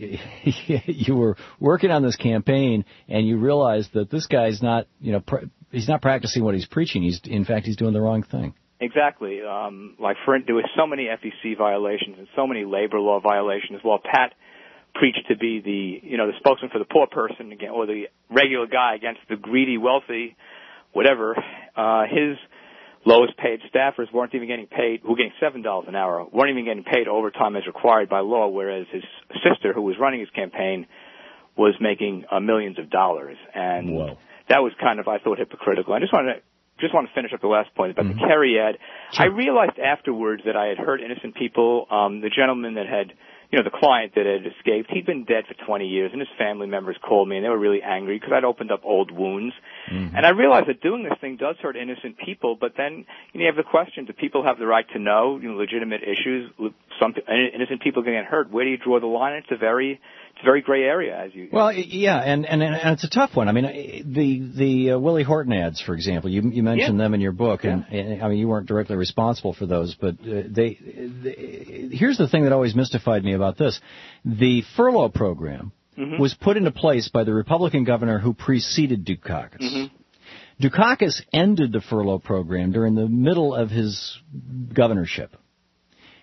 you were working on this campaign, and you realized that this guy's not, you know, pr- he's not practicing what he's preaching. He's in fact he's doing the wrong thing. Exactly. Um, like for there were so many F E C violations and so many labor law violations. Well, Pat preached to be the you know the spokesman for the poor person again, or the regular guy against the greedy, wealthy, whatever. Uh, his lowest paid staffers weren't even getting paid, who were getting seven dollars an hour, weren't even getting paid overtime as required by law, whereas his sister, who was running his campaign, was making uh, millions of dollars. And Whoa. That was kind of, I thought, hypocritical. I just wanted to just want to finish up the last point about mm-hmm. the Kerry ad. Sure. I realized afterwards that I had hurt innocent people. Um, the gentleman that had, you know, the client that had escaped, he'd been dead for twenty years, and his family members called me, and they were really angry because I'd opened up old wounds. Mm-hmm. And I realized that doing this thing does hurt innocent people, but then you know, you have the question, do people have the right to know, you know, legitimate issues? Some innocent people getting hurt. Where do you draw the line? It's a very It's a very gray area, as you. Well, yeah, and, and and it's a tough one. I mean, the the uh, Willie Horton ads, for example, you you mentioned yeah. them in your book, yeah. and, and I mean, you weren't directly responsible for those, but uh, they, they. Here's the thing that always mystified me about this: the furlough program mm-hmm. was put into place by the Republican governor who preceded Dukakis. Mm-hmm. Dukakis ended the furlough program during the middle of his governorship.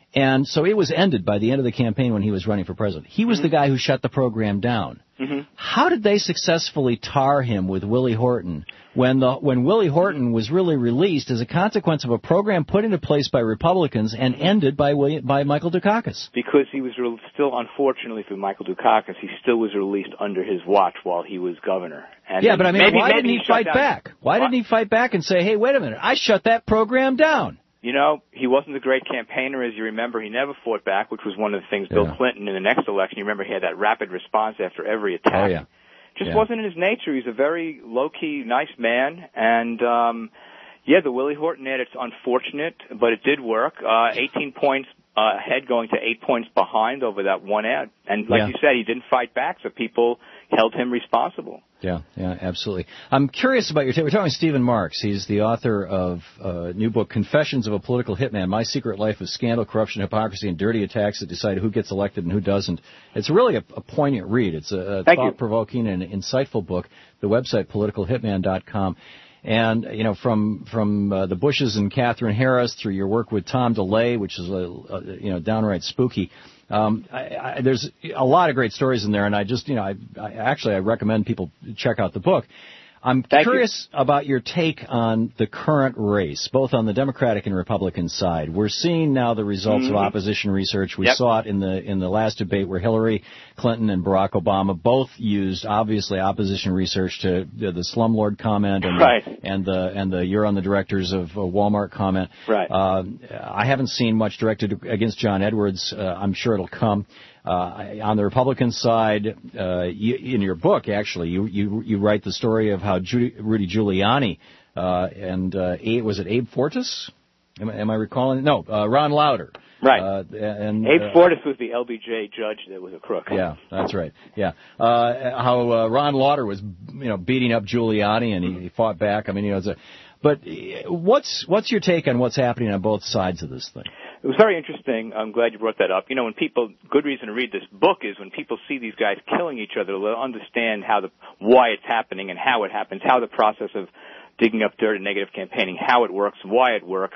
And so it was ended by the end of the campaign when he was running for president. He was Mm-hmm. the guy who shut the program down. Mm-hmm. How did they successfully tar him with Willie Horton when the when Willie Horton was really released as a consequence of a program put into place by Republicans and ended by William, by Michael Dukakis? Because he was re- still, unfortunately for Michael Dukakis, he still was released under his watch while he was governor. And yeah, but I mean, maybe, why maybe didn't he, he fight down, back? Why what? didn't he fight back and say, hey, wait a minute, I shut that program down? You know, he wasn't a great campaigner, as you remember. He never fought back, which was one of the things Bill Yeah. Clinton in the next election. You remember he had that rapid response after every attack. Oh, yeah. Just Yeah. wasn't in his nature. He's a very low-key, nice man. And, um, yeah, the Willie Horton ad, it's unfortunate, but it did work. Uh, eighteen points uh, ahead going to eight points behind over that one ad. And like Yeah. you said, he didn't fight back, so people held him responsible. Yeah, yeah, absolutely. I'm curious about your take. We're talking to Stephen Marks. He's the author of a new book, Confessions of a Political Hitman, My Secret Life of Scandal, Corruption, Hypocrisy, and Dirty Attacks that decide who gets elected and who doesn't. It's really a, a poignant read. It's a, a thought-provoking and insightful book. The website, political hitman dot com. And, you know, from from uh, the Bushes and Catherine Harris through your work with Tom DeLay, which is, a, a, you know, downright spooky. Um, I, I, there's a lot of great stories in there, and I just, you know, I, I actually I recommend people check out the book. I'm Thank curious you. about your take on the current race, both on the Democratic and Republican side. We're seeing now the results Mm-hmm. of opposition research. We Yep. saw it in the in the last debate where Hillary Clinton and Barack Obama both used obviously opposition research to uh, the slumlord comment and Right. the, and the and the you're on the directors of uh, Walmart comment. Right. Uh, I haven't seen much directed against John Edwards. Uh, I'm sure it'll come. Uh, on the Republican side, uh, you, in your book, actually, you, you you write the story of how Judy, Rudy Giuliani uh, and uh, Abe, was it Abe Fortas? Am, I- am I recalling? No, uh, Ron Lauder. Right. Uh, and Abe uh, Fortas was the L B J judge that was a crook. Yeah, that's right. Yeah, uh, how uh, Ron Lauder was, you know, beating up Giuliani, and he, he fought back. I mean, you know, it's a. But uh, what's what's your take on what's happening on both sides of this thing? It was very interesting. I'm glad you brought that up. You know, when people, good reason to read this book is when people see these guys killing each other, they'll understand how the, why it's happening and how it happens, how the process of digging up dirt and negative campaigning, how it works, why it works.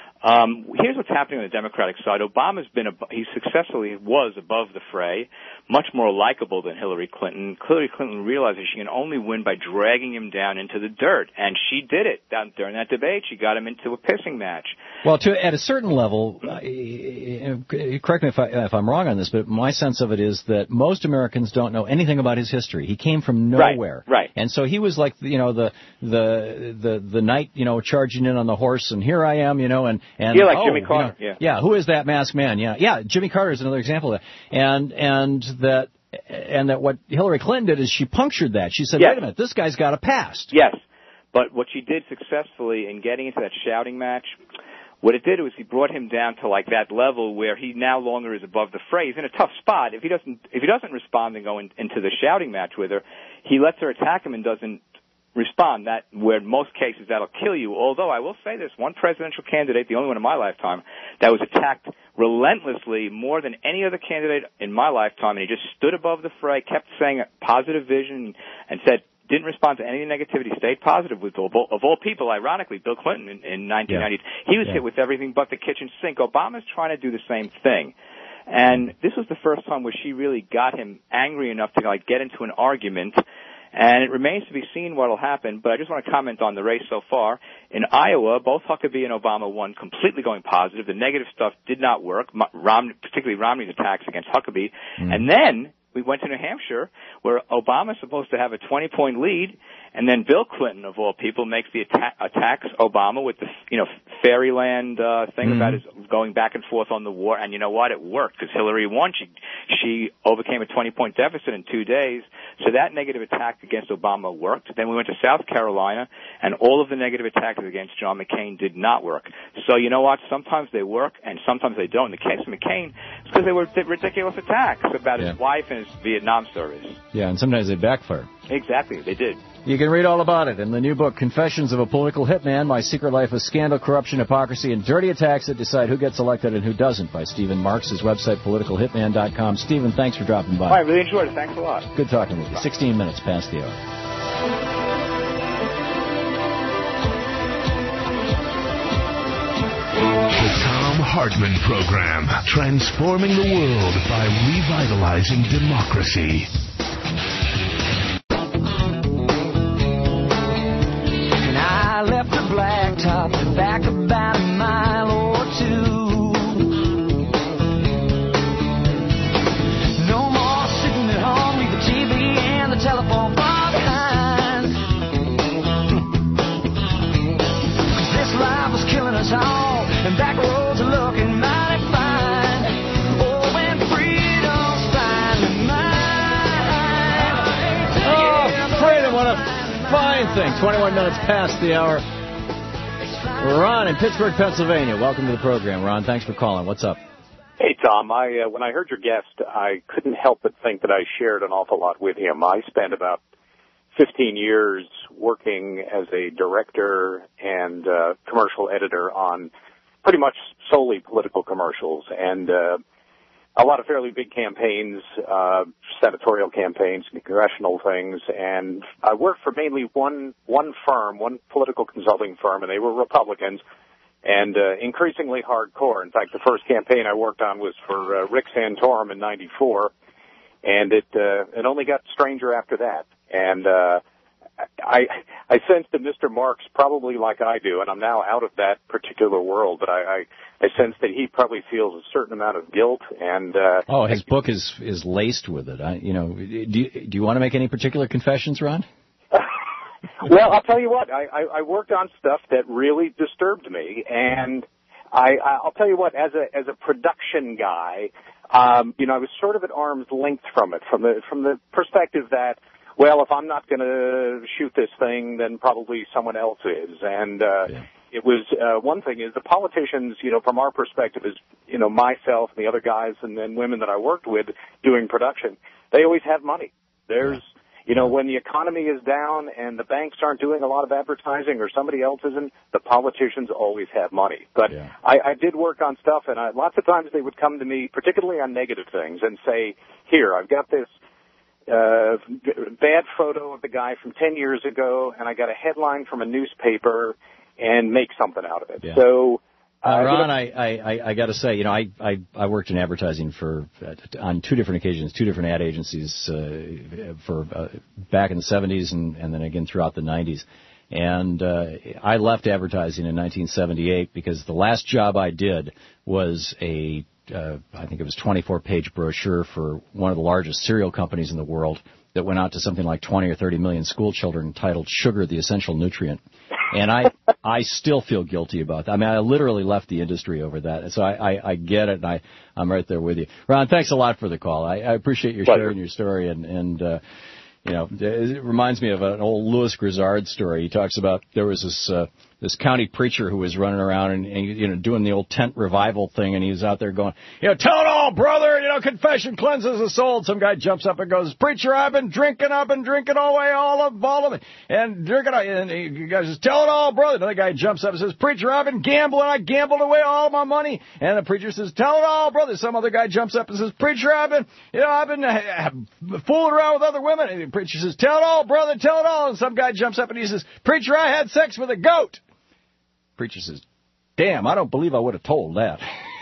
Um, here's what's happening on the Democratic side. Obama's been, ab- he successfully was above the fray, much more likable than Hillary Clinton. Hillary Clinton realizes she can only win by dragging him down into the dirt, and she did it. Down, during that debate, she got him into a pissing match. Well, to at a certain level, uh, correct me if, I, if I'm wrong on this, but my sense of it is that most Americans don't know anything about his history. He came from nowhere, Right, right. And so he was like, you know, the the the the knight, you know, charging in on the horse, and here I am, you know, and and Yeah, like oh, Jimmy you Carter, know, yeah. yeah, who is that masked man? Yeah, yeah, Jimmy Carter is another example of that, and and that. And that what Hillary Clinton did is she punctured that. She said, Yes. wait a minute, this guy's got a past. Yes, but what she did successfully in getting into that shouting match, what it did was he brought him down to like that level where he now longer is above the fray. He's in a tough spot. If he doesn't, if he doesn't respond and go in, into the shouting match with her, he lets her attack him and doesn't respond. That where in most cases that'll kill you. Although I will say this, one presidential candidate, the only one in my lifetime, that was attacked relentlessly more than any other candidate in my lifetime, and he just stood above the fray, kept saying a positive vision, and said didn't respond to any negativity, stayed positive with, of all people, ironically, Bill Clinton in, in nineteen ninety. Yeah. He was yeah. hit with everything but the kitchen sink. Obama's trying to do the same thing. And this was the first time where she really got him angry enough to like get into an argument. And it remains to be seen what will happen, but I just want to comment on the race so far. In Iowa, both Huckabee and Obama won completely going positive. The negative stuff did not work, Romney, particularly Romney's attacks against Huckabee. Mm. And then we went to New Hampshire, where Obama's supposed to have a twenty-point lead, and then Bill Clinton, of all people, makes the atta- attacks Obama with the, you know, fairyland uh, thing mm-hmm. about his going back and forth on the war. And you know what? It worked because Hillary won. She she overcame a twenty-point deficit in two days. So that negative attack against Obama worked. Then we went to South Carolina, and all of the negative attacks against John McCain did not work. So you know what? Sometimes they work, and sometimes they don't. In the case of McCain, it's because they were ridiculous attacks about yeah. his wife and his Vietnam service. Yeah, and sometimes they backfire. Exactly, they did. You can read all about it in the new book, Confessions of a Political Hitman, My Secret Life of Scandal, Corruption, Hypocrisy, and Dirty Attacks that Decide Who Gets Elected and Who Doesn't, by Stephen Marks, his website, political hitman dot com. Stephen, thanks for dropping by. I really enjoyed it. Thanks a lot. Good talking with you. sixteen minutes past the hour. The Tom Hartman Program, transforming the world by revitalizing democracy. And I left the blacktop back about a mile or two. No more sitting at home, leave the T V and the telephone far behind. 'Cause this life was killing us all, and back roads are looking mighty fine. Oh, when freedom's finally mine. Oh, freedom, what a fine thing. twenty-one minutes past the hour. Ron in Pittsburgh, Pennsylvania. Welcome to the program, Ron. Thanks for calling. What's up? Hey, Tom. I uh, when I heard your guest, I couldn't help but think that I shared an awful lot with him. I spent about fifteen years working as a director and uh, commercial editor on pretty much solely political commercials, and uh, a lot of fairly big campaigns, uh, senatorial campaigns, congressional things, and I worked for mainly one one firm, one political consulting firm, and they were Republicans, and uh, increasingly hardcore. In fact, the first campaign I worked on was for uh, Rick Santorum in ninety-four, and it uh, it only got stranger after that. And uh, I I sensed that Mister Marks, probably like I do, and I'm now out of that particular world, but I, I, I sense that he probably feels a certain amount of guilt. And uh, oh, his book is is laced with it. I, you know, do you, do you want to make any particular confessions, Ron? Well, I'll tell you what. I, I, I worked on stuff that really disturbed me, and I, I'll tell you what. As a as a production guy, um, you know, I was sort of at arm's length from it, from the from the perspective that, well, if I'm not going to shoot this thing, then probably someone else is. And uh, yeah. it was uh, one thing is the politicians, you know, from our perspective, is you know myself and the other guys and then women that I worked with doing production. They always have money. There's yeah. You know, when the economy is down and the banks aren't doing a lot of advertising or somebody else isn't, the politicians always have money. But yeah. I, I did work on stuff, and I, lots of times they would come to me, particularly on negative things, and say, here, I've got this uh bad photo of the guy from ten years ago, and I got a headline from a newspaper, and make something out of it. Yeah. So... Uh, Ron, I, I, I got to say, you know, I, I, I worked in advertising for uh, on two different occasions, two different ad agencies uh, for uh, back in the seventies and, and then again throughout the nineties. And uh, I left advertising in nineteen seventy-eight because the last job I did was a, uh, I think it was twenty-four page brochure for one of the largest cereal companies in the world that went out to something like twenty or thirty million school children, titled Sugar, the Essential Nutrient. And I I still feel guilty about that. I mean, I literally left the industry over that. So I, I, I get it, and I, I'm right there with you. Ron, thanks a lot for the call. I, I appreciate your Pleasure. sharing your story. And, and uh, you know, it reminds me of an old Louis Grizzard story. He talks about there was this uh, this county preacher who was running around and, and, you know, doing the old tent revival thing, and he was out there going, you know, tell it all, brother, you know, confession cleanses the soul. And some guy jumps up and goes, preacher, I've been drinking, I've been drinking all the way, all of, all of it, and drinking, and he guy says, tell it all, brother. Another guy jumps up and says, preacher, I've been gambling, I gambled away all my money. And the preacher says, tell it all, brother. Some other guy jumps up and says, preacher, I've been, you know, I've been uh, fooling around with other women. And the preacher says, tell it all, brother, tell it all. And some guy jumps up and he says, preacher, I had sex with a goat. Preacher says, damn, I don't believe I would have told that.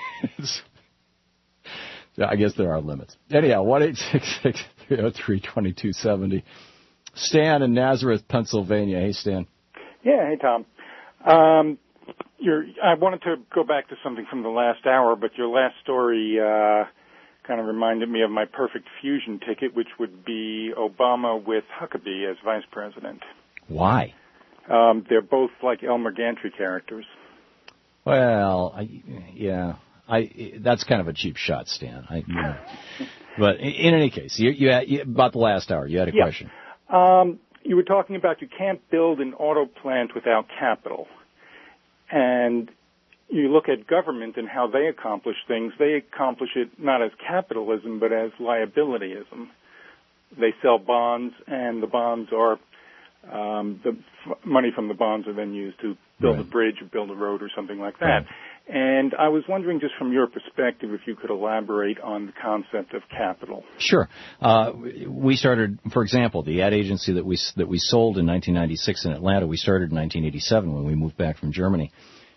I guess there are limits. Anyhow, one eight six six, three oh three, two two seven oh. Stan in Nazareth, Pennsylvania. Hey, Stan. Yeah, hey, Tom. Um, you're, I wanted to go back to something from the last hour, but your last story uh, kind of reminded me of my perfect fusion ticket, which would be Obama with Huckabee as vice president. Why? Um, they're both like Elmer Gantry characters. Well, I, yeah, I that's kind of a cheap shot, Stan. I, you know. But in, in any case, you, you, had, you about the last hour, you had a yeah. question. Um, you were talking about you can't build an auto plant without capital, and you look at government and how they accomplish things. They accomplish it not as capitalism, but as liabilityism. They sell bonds, and the bonds are Um, the f- money from the bonds are then used to build right. a bridge or build a road or something like that. Right. And I was wondering, just from your perspective, if you could elaborate on the concept of capital. Sure. Uh, we started, for example, the ad agency that we that we sold in nineteen ninety-six in Atlanta. We started in nineteen eighty-seven when we moved back from Germany.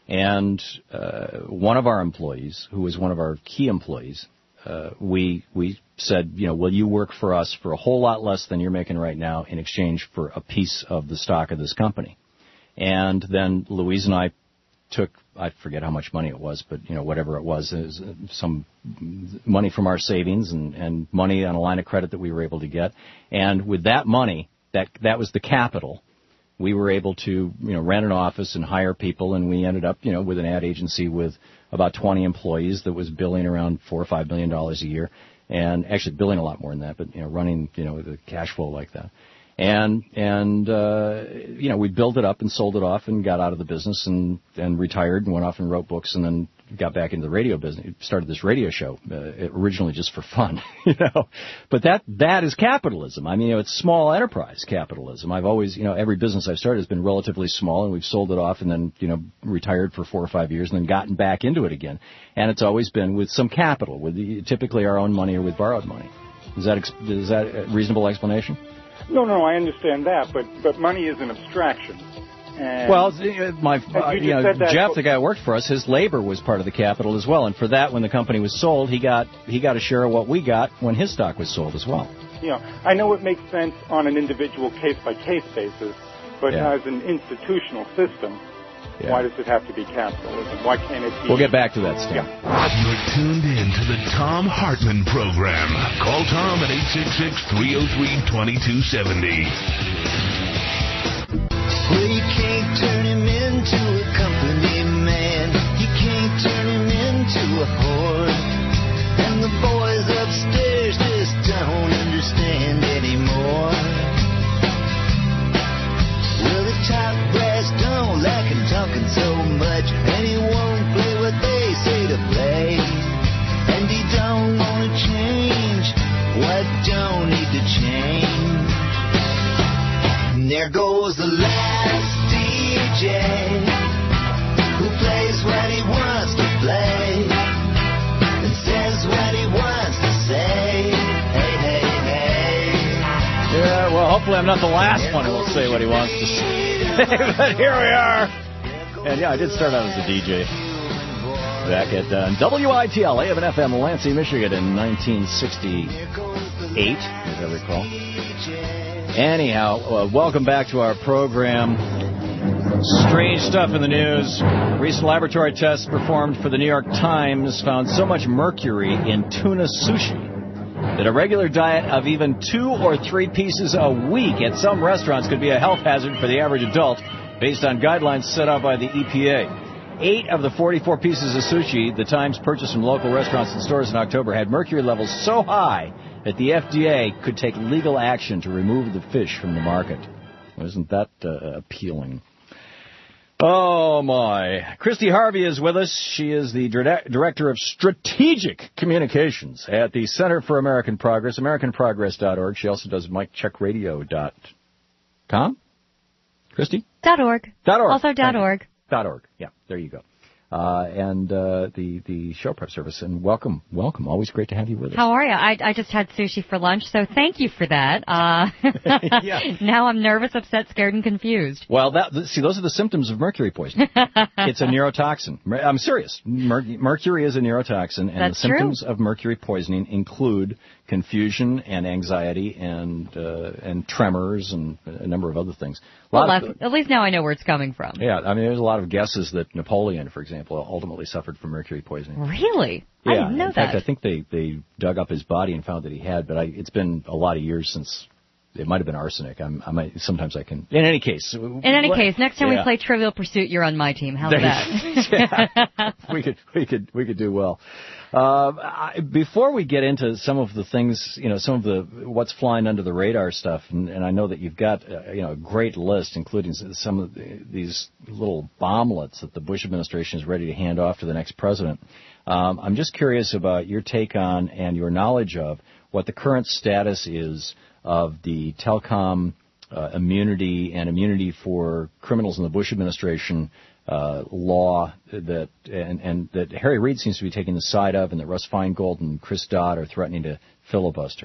And uh, one of our employees, who was one of our key employees, uh, we we said, you know, will you work for us for a whole lot less than you're making right now in exchange for a piece of the stock of this company? And then Louise and I took, I forget how much money it was, but, you know, whatever it was, it was some money from our savings and, and money on a line of credit that we were able to get. And with that money, that that was the capital. We were able to, you know, rent an office and hire people, and we ended up, you know, with an ad agency with about twenty employees that was billing around four or five million dollars a year, and actually billing a lot more than that, but, you know, running, you know, the cash flow like that. And, and, uh, you know, we built it up and sold it off and got out of the business and, and retired and went off and wrote books and then got back into the radio business, started this radio show, uh, originally just for fun, you know. But that, that is capitalism. I mean, you know, it's small enterprise capitalism. I've always, you know, every business I've started has been relatively small, and we've sold it off and then, you know, retired for four or five years and then gotten back into it again. And it's always been with some capital, with the, typically our own money or with borrowed money. Is that, is that a reasonable explanation? No, no, I understand that, but but money is an abstraction. And well, my uh, you you know, that, Jeff, the guy who worked for us, his labor was part of the capital as well, and for that, when the company was sold, he got he got a share of what we got when his stock was sold as well. You know, I know it makes sense on an individual case-by-case basis, but yeah. as an institutional system, yeah. why does it have to be capitalism? Why can't it be? We'll get back to that, Stan. Yeah. You're tuned in to the Thom Hartmann Program. Call Tom at eight six six, three oh three, two two seven oh. Well, you can't turn him into a company man. You can't turn him into a whore. And the boys upstairs just don't understand anymore. Well, the top brass don't like him talking so much, and he won't play what they say to play. And he don't want to change what don't need to change. And there goes the last D J who plays what he wants to play and says what he wants to say. Hey, hey, hey. Yeah, well, hopefully I'm not the last one who will say what he wants to say. But here we are. And yeah, I did start out as a D J back at uh, W I T L, A M and F M, Lansing, Michigan in nineteen sixty-eight, as I recall. Anyhow, uh, welcome back to our program. Strange stuff in the news. Recent laboratory tests performed for the New York Times found so much mercury in tuna sushi that a regular diet of even two or three pieces a week at some restaurants could be a health hazard for the average adult, based on guidelines set out by the E P A. Eight of the forty-four pieces of sushi the Times purchased from local restaurants and stores in October had mercury levels so high that the F D A could take legal action to remove the fish from the market. Isn't that uh, appealing? Oh, my. Christy Harvey is with us. She is the dire- Director of Strategic Communications at the Center for American Progress, american progress dot org. She also does mike check radio dot com. Christy? Dot org. Dot org. Also dot org. Dot org. Yeah, there you go. Uh, and uh, the the show prep service. And welcome, welcome. Always great to have you with us. How are you? I, I just had sushi for lunch, so thank you for that. Uh, yeah. Now I'm nervous, upset, scared, and confused. Well, that see, those are the symptoms of mercury poisoning. It's a neurotoxin. I'm serious. Mer- mercury is a neurotoxin, and That's the symptoms true. of mercury poisoning include confusion and anxiety and uh, and tremors and a number of other things. A Well, lot at, of, at least now I know where it's coming from. yeah, I mean, there's a lot of guesses that Napoleon, for example, ultimately suffered from mercury poisoning. Really? Yeah, I didn't know in that. fact, I think they, they dug up his body and found that he had, but I, it's been a lot of years since. It might have been arsenic. I'm, I might, sometimes I can. In any case. In any what, case, next time yeah. we play Trivial Pursuit, you're on my team. How's There that? yeah. we could, we could, we could do well. Uh, I, before we get into some of the things, you know, some of the what's flying under the radar stuff, and, and I know that you've got, uh, you know, a great list, including some of the, these little bomblets that the Bush administration is ready to hand off to the next president. Um, I'm just curious about your take on and your knowledge of what the current status is of the telecom uh, immunity and immunity for criminals in the Bush administration uh, law that and, and that Harry Reid seems to be taking the side of, and that Russ Feingold and Chris Dodd are threatening to filibuster.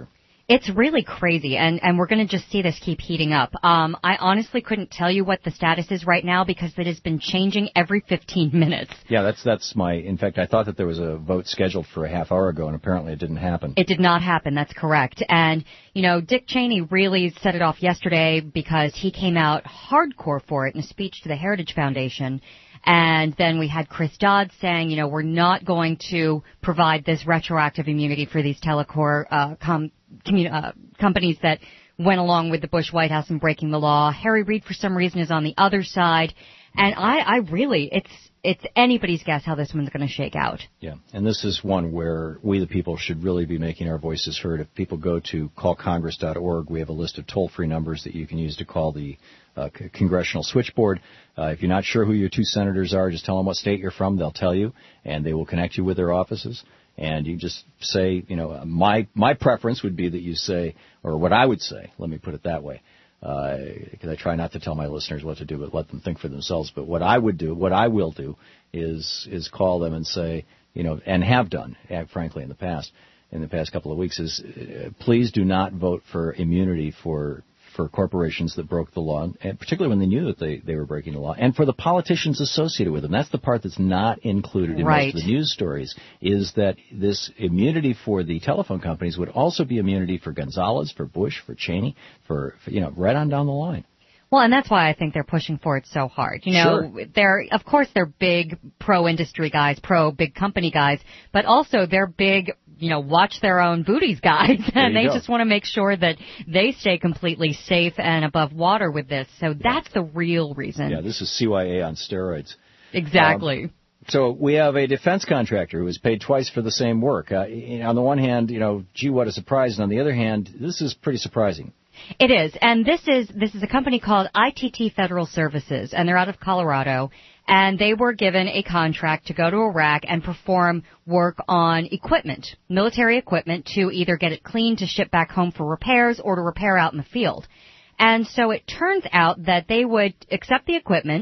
It's really crazy, and, and we're going to just see this keep heating up. Um, I honestly couldn't tell you what the status is right now because it has been changing every fifteen minutes. Yeah, that's that's my. In fact, I thought that there was a vote scheduled for a half hour ago, and apparently it didn't happen. It did not happen. That's correct. And you know, Dick Cheney really set it off yesterday because he came out hardcore for it in a speech to the Heritage Foundation. And then we had Chris Dodd saying, you know, we're not going to provide this retroactive immunity for these telecom uh, com, commun- uh, companies that went along with the Bush White House in breaking the law. Harry Reid, for some reason, is on the other side. And I, I really, it's it's anybody's guess how this one's going to shake out. Yeah, and this is one where we, the people, should really be making our voices heard. If people go to call congress dot org, we have a list of toll-free numbers that you can use to call the uh, c- congressional switchboard. Uh, if you're not sure who your two senators are, just tell them what state you're from. They'll tell you, and they will connect you with their offices. And you just say, you know, my my preference would be that you say, or what I would say, let me put it that way, because uh, I try not to tell my listeners what to do, but let them think for themselves. But what I would do, what I will do, is is call them and say, you know, and have done, frankly, in the past, in the past couple of weeks, is uh, please do not vote for immunity for for corporations that broke the law, and particularly when they knew that they, they were breaking the law, and for the politicians associated with them. That's the part that's not included in right. most of the news stories, is that this immunity for the telephone companies would also be immunity for Gonzalez, for Bush, for Cheney, for, for you know, right on down the line. Well, and that's why I think they're pushing for it so hard. You know, sure. they're, of course, they're big pro-industry guys, pro-big company guys, but also they're big, you know, watch their own booties guys, and they go. just want to make sure that they stay completely safe and above water with this. So that's the real reason. Yeah, this is C Y A on steroids. Exactly. Um, so we have a defense contractor who is paid twice for the same work. Uh, on the one hand, you know, gee, what a surprise, and on the other hand, this is pretty surprising. It is, and this is this is a company called I T T Federal Services, and they're out of Colorado, and they were given a contract to go to Iraq and perform work on equipment, military equipment, to either get it cleaned to ship back home for repairs or to repair out in the field. And so it turns out that they would accept the equipment,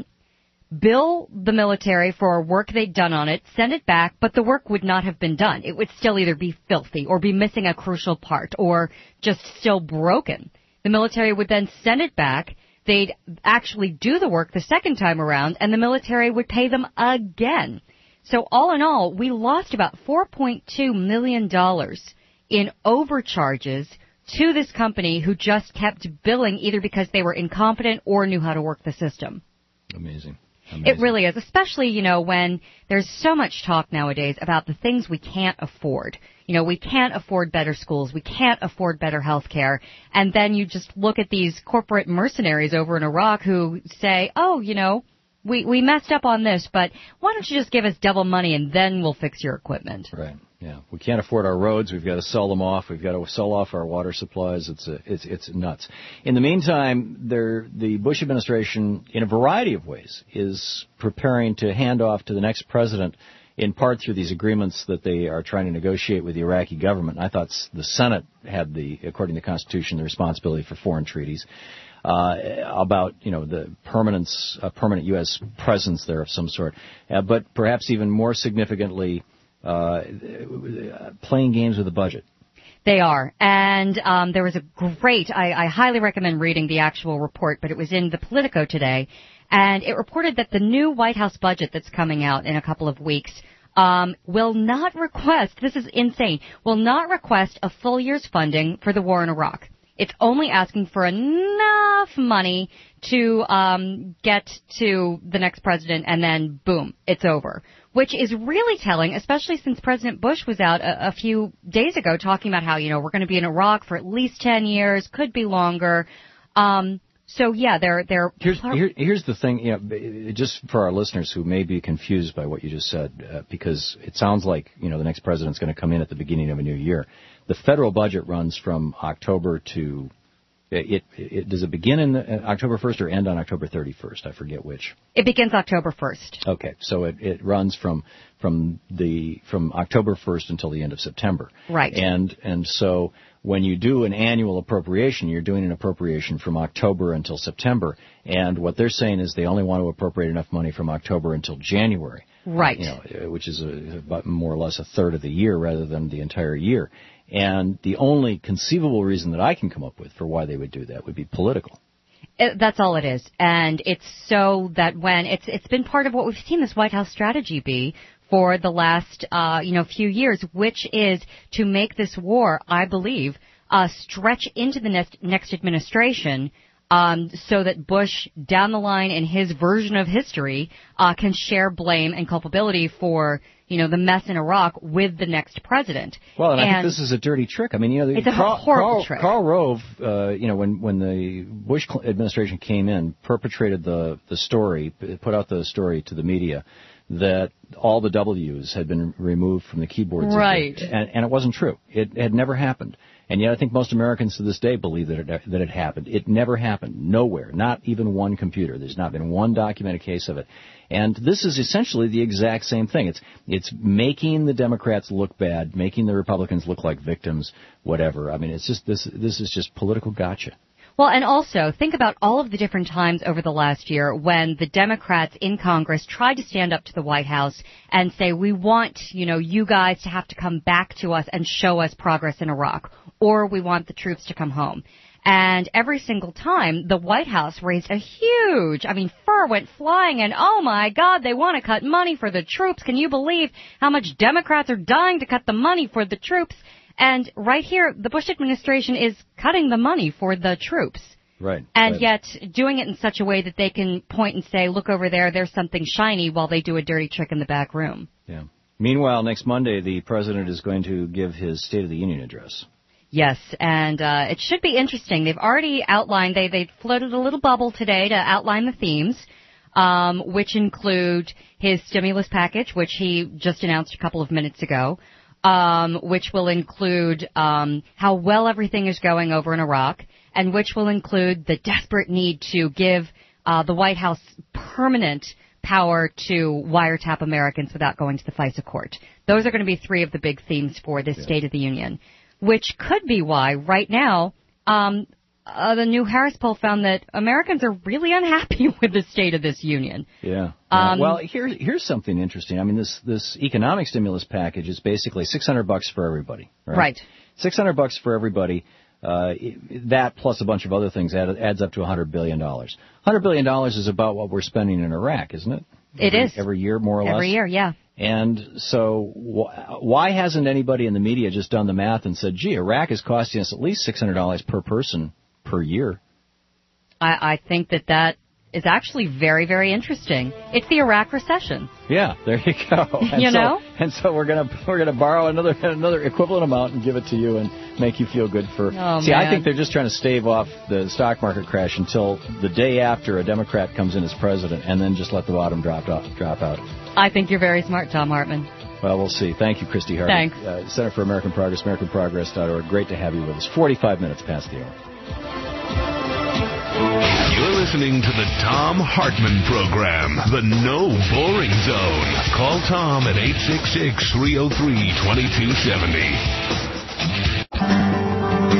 bill the military for work they'd done on it, send it back, but the work would not have been done. It would still either be filthy or be missing a crucial part or just still broken. The military would then send it back. They'd actually do the work the second time around, and the military would pay them again. So all in all, we lost about four point two million dollars in overcharges to this company who just kept billing either because they were incompetent or knew how to work the system. Amazing. Amazing. It really is, especially, you know, when there's so much talk nowadays about the things we can't afford. You know, we can't afford better schools. We can't afford better health care. And then you just look at these corporate mercenaries over in Iraq who say, oh, you know, we, we messed up on this, but why don't you just give us double money and then we'll fix your equipment? Right. Yeah. We can't afford our roads. We've got to sell them off. We've got to sell off our water supplies. It's a, it's it's nuts. In the meantime, there, the Bush administration, in a variety of ways, is preparing to hand off to the next president, in part through these agreements that they are trying to negotiate with the Iraqi government. I thought the Senate had the, according to the Constitution, the responsibility for foreign treaties. Uh, about, you know, the permanence, uh, permanent U S presence there of some sort. Uh, but perhaps even more significantly, uh, playing games with the budget. They are. And um, there was a great, I, I highly recommend reading the actual report, but it was in the Politico today, and it reported that the new White House budget that's coming out in a couple of weeks um, will not request, this is insane, will not request a full year's funding for the war in Iraq. It's only asking for enough money to um, get to the next president, and then, boom, it's over. Which is really telling, especially since President Bush was out a, a few days ago talking about how, you know, we're going to be in Iraq for at least ten years, could be longer. Um, so, yeah, they're... they're here's, here, here's the thing, you know, just for our listeners who may be confused by what you just said, uh, because it sounds like, you know, the next president's going to come in at the beginning of a new year. The federal budget runs from October to, it, it, it does it begin in the, October first or end on October thirty-first? I forget which. It begins October first. Okay, so it, it runs from from the from October first until the end of September. Right. And and so when you do an annual appropriation, you're doing an appropriation from October until September. And what they're saying is they only want to appropriate enough money from October until January. Right. You know, which is a, about more or less a third of the year rather than the entire year. And the only conceivable reason that I can come up with for why they would do that would be political. It, that's all it is. And it's so that when it's it's been part of what we've seen this White House strategy be for the last uh, you know few years, which is to make this war, I believe, uh, stretch into the next, next administration. Um, so that Bush, down the line in his version of history, uh, can share blame and culpability for, you know, the mess in Iraq with the next president. Well, and, and I think this is a dirty trick. I mean, you know, it's a Karl, horrible Karl, trick. Karl Rove, uh, you know, when when the Bush administration came in, perpetrated the the story, put out the story to the media that all the W's had been removed from the keyboards. Right. The, and, and it wasn't true. It had never happened. And yet I think most Americans to this day believe that it, that it happened. It never happened. Nowhere. Not even one computer. There's not been one documented case of it. And this is essentially the exact same thing. It's it's making the Democrats look bad, making the Republicans look like victims, whatever. I mean, it's just this this is just political gotcha. Well, and also, think about all of the different times over the last year when the Democrats in Congress tried to stand up to the White House and say, we want, you know, you guys to have to come back to us and show us progress in Iraq, or we want the troops to come home. And every single time, the White House raised a huge, I mean, fur went flying, and oh my God, they want to cut money for the troops. Can you believe how much Democrats are dying to cut the money for the troops? And right here, the Bush administration is cutting the money for the troops. Right. And right. yet doing it in such a way that they can point and say, look over there, there's something shiny, while they do a dirty trick in the back room. Yeah. Meanwhile, next Monday, the president is going to give his State of the Union address. Yes, and uh, it should be interesting. They've already outlined, they, they floated a little bubble today to outline the themes, um, which include his stimulus package, which he just announced a couple of minutes ago. Um, which will include um, how well everything is going over in Iraq, and which will include the desperate need to give uh, the White House permanent power to wiretap Americans without going to the FISA court. Those are going to be three of the big themes for this yeah. State of the Union, which could be why right now um, uh, the new Harris poll found that Americans are really unhappy with the state of this union. Yeah. Um, well, here, here's something interesting. I mean, this this economic stimulus package is basically six hundred bucks for everybody. Right. Right. six hundred bucks for everybody. Uh, that plus a bunch of other things add, adds up to one hundred billion dollars. one hundred billion dollars is about what we're spending in Iraq, isn't it? It every, is. Every year, more or less? Every year, yeah. And so wh- why hasn't anybody in the media just done the math and said, gee, Iraq is costing us at least six hundred dollars per person per year? I, I think that that is actually very, very interesting. It's the Iraq recession. Yeah, there you go. And you so, know? And so we're gonna we're gonna borrow another another equivalent amount and give it to you and make you feel good for. Oh, See, man. I think they're just trying to stave off the stock market crash until the day after a Democrat comes in as president, and then just let the bottom drop off, drop out. I think you're very smart, Tom Hartman. Well, we'll see. Thank you, Christy Hartman. Thanks. Uh, Center for American Progress, American Progress dot org. Great to have you with us. forty-five minutes past the hour. You're listening to the Tom Hartman Program, the No Boring Zone. Call Tom at eight six six, three oh three, two two seven oh.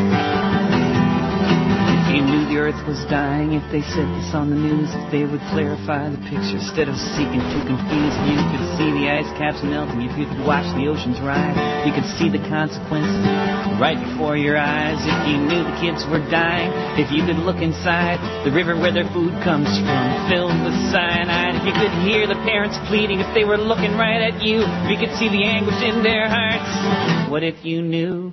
You knew the earth was dying if they said this on the news, if they would clarify the picture instead of seeking to confuse. You could see the ice caps melting if you could watch the oceans rise. You could see the consequences right before your eyes. If you knew the kids were dying, if you could look inside the river where their food comes from, filled with cyanide. If you could hear the parents pleading, if they were looking right at you, if you could see the anguish in their hearts. What if you knew?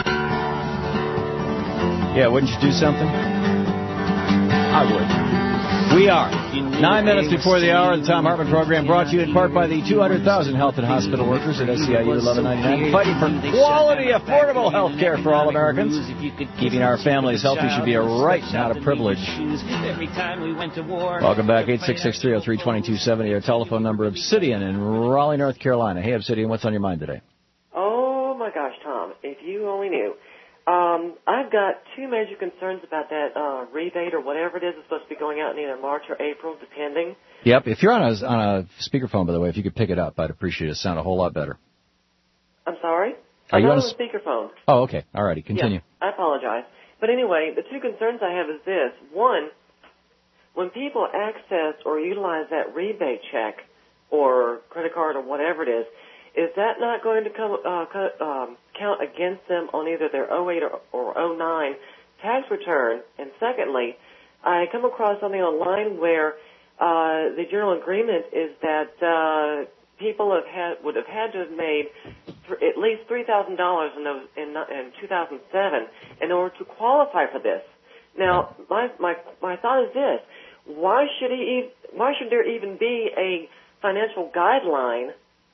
Yeah, wouldn't you do something? I would. We are. Nine minutes before the hour, the Tom Hartman Program brought to you in part by the two hundred thousand health and hospital workers at S C I U eleven ninety-nine, fighting for quality, affordable health care for all Americans. Keeping our families healthy should be a right, not a privilege. Welcome back, eight six six, three oh three, two two seven oh, our telephone number. Obsidian in Raleigh, North Carolina. Hey, Obsidian, what's on your mind today? Oh, my gosh, Tom, if you only knew. Um, I've got two major concerns about that uh, rebate or whatever it is. It's supposed to be going out in either March or April, depending. Yep. If you're on a on a speakerphone, by the way, if you could pick it up, I'd appreciate it. Sound a whole lot better. I'm sorry? Are I'm you not on on a a speakerphone. Oh, okay. All righty. Continue. Yeah, I apologize. But anyway, the two concerns I have is this. One, when people access or utilize that rebate check or credit card or whatever it is, is that not going to come uh, co- um, count against them on either their oh eight or, or oh nine tax return? And secondly, I come across something online where uh, the general agreement is that uh, people have had would have had to have made th- at least three thousand dollars in those in, in two thousand seven in order to qualify for this. Now, my my my thought is this: why should he? Why should there even be a financial guideline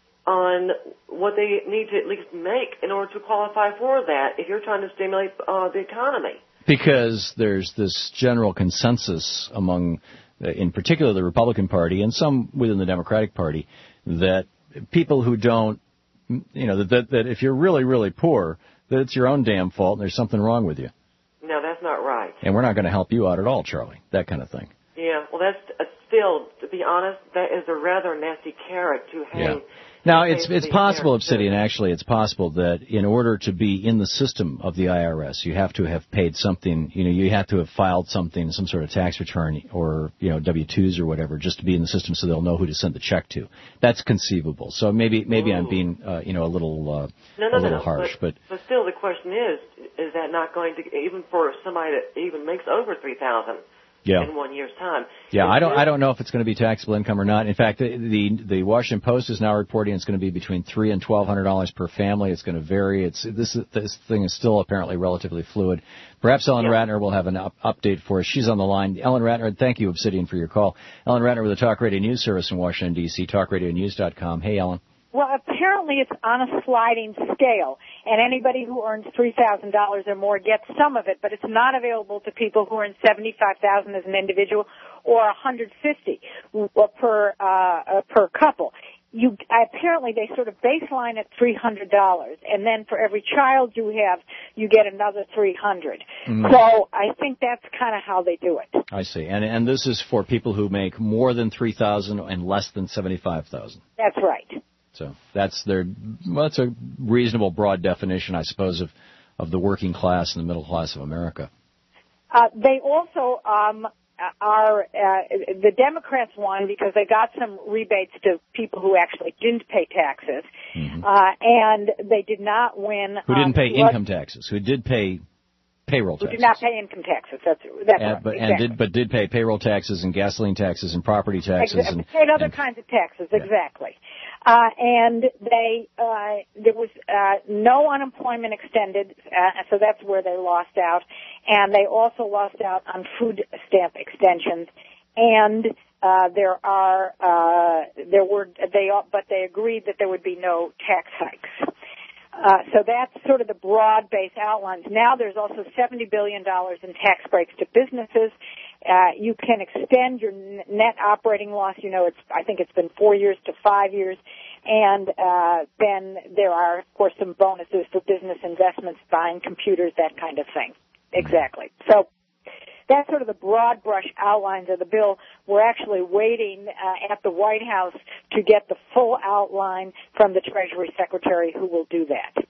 on what they need to at least make in order to qualify for that if you're trying to stimulate uh, the economy? Because there's this general consensus among, uh, in particular, the Republican Party and some within the Democratic Party, that people who don't, you know, that, that if you're really, really poor, that it's your own damn fault and there's something wrong with you. No, that's not right. And we're not going to help you out at all, Charlie. That kind of thing. Yeah, well, that's uh, still, to be honest, that is a rather nasty carrot to hang. Yeah. Now, it's it's possible, Obsidian, actually, it's possible that in order to be in the system of the I R S, you have to have paid something, you know, you have to have filed something, some sort of tax return or, you know, W two's or whatever, just to be in the system so they'll know who to send the check to. That's conceivable. So maybe maybe Ooh. I'm being, uh, you know, a little uh, no, no, a little no, harsh. But, but but still, the question is, is that not going to, even for somebody that even makes over three thousand dollars yeah. in one year's time? Yeah, is I don't there, I don't know if it's going to be taxable income or not. In fact, the the, the Washington Post is now reporting it's going to be between three and twelve hundred dollars per family. It's going to vary. It's this this thing is still apparently relatively fluid. Perhaps Ellen yeah. Ratner will have an up, update for us. She's on the line. Ellen Ratner, thank you, Obsidian, for your call. Ellen Ratner with the Talk Radio News Service in Washington D C, talk radio news dot com. Hey, Ellen. Well, apparently it's on a sliding scale, and anybody who earns three thousand dollars or more gets some of it, but it's not available to people who earn seventy-five thousand dollars as an individual or one hundred fifty dollars per uh, per couple. You apparently they sort of baseline at three hundred dollars, and then for every child you have, you get another three hundred dollars. Mm. So I think that's kind of how they do it. I see, and and this is for people who make more than three thousand dollars and less than seventy-five thousand dollars. That's right. So that's their, well, that's a reasonable broad definition, I suppose, of, of the working class and the middle class of America. Uh, they also um, are, uh, the Democrats won because they got some rebates to people who actually didn't pay taxes, mm-hmm. uh, and they did not win. Who didn't um, pay income taxes, who did pay payroll taxes. Who did not pay income taxes, that's, that's and, right. But, exactly. and did, but did pay payroll taxes and gasoline taxes and property taxes. Exactly. And paid other and, kinds of taxes, yeah. exactly. Uh, and they, uh, there was, uh, no unemployment extended, uh, so that's where they lost out. And they also lost out on food stamp extensions. And, uh, there are, uh, there were, they, but they agreed that there would be no tax hikes. Uh, so that's sort of the broad-based outlines. Now there's also seventy billion dollars in tax breaks to businesses. Uh, you can extend your net operating loss. You know, it's, I think it's been four years to five years. And, uh, then there are, of course, some bonuses for business investments, buying computers, that kind of thing. Exactly. So that's sort of the broad brush outlines of the bill. We're actually waiting uh, at the White House to get the full outline from the Treasury Secretary, who will do that.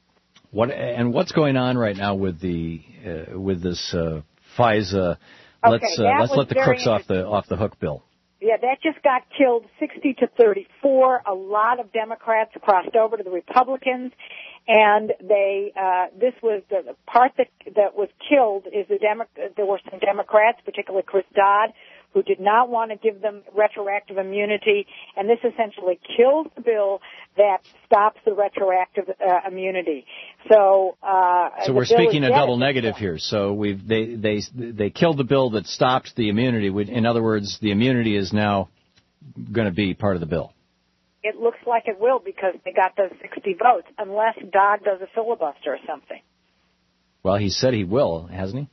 What and what's going on right now with the uh, with this uh, FISA? Let's okay, uh, let's let the crooks very off the off the hook bill. Yeah, that just got killed sixty to thirty-four. A lot of Democrats crossed over to the Republicans, and they uh this was the, the part that that was killed is the Demo- there were some Democrats, particularly Chris Dodd, who did not want to give them retroactive immunity, and this essentially kills the bill that stops the retroactive uh, immunity. So, uh, so we're speaking a double negative here. So we've they they they killed the bill that stopped the immunity. In other words, the immunity is now going to be part of the bill. It looks like it will because they got those sixty votes, unless Dodd does a filibuster or something. Well, he said he will, hasn't he?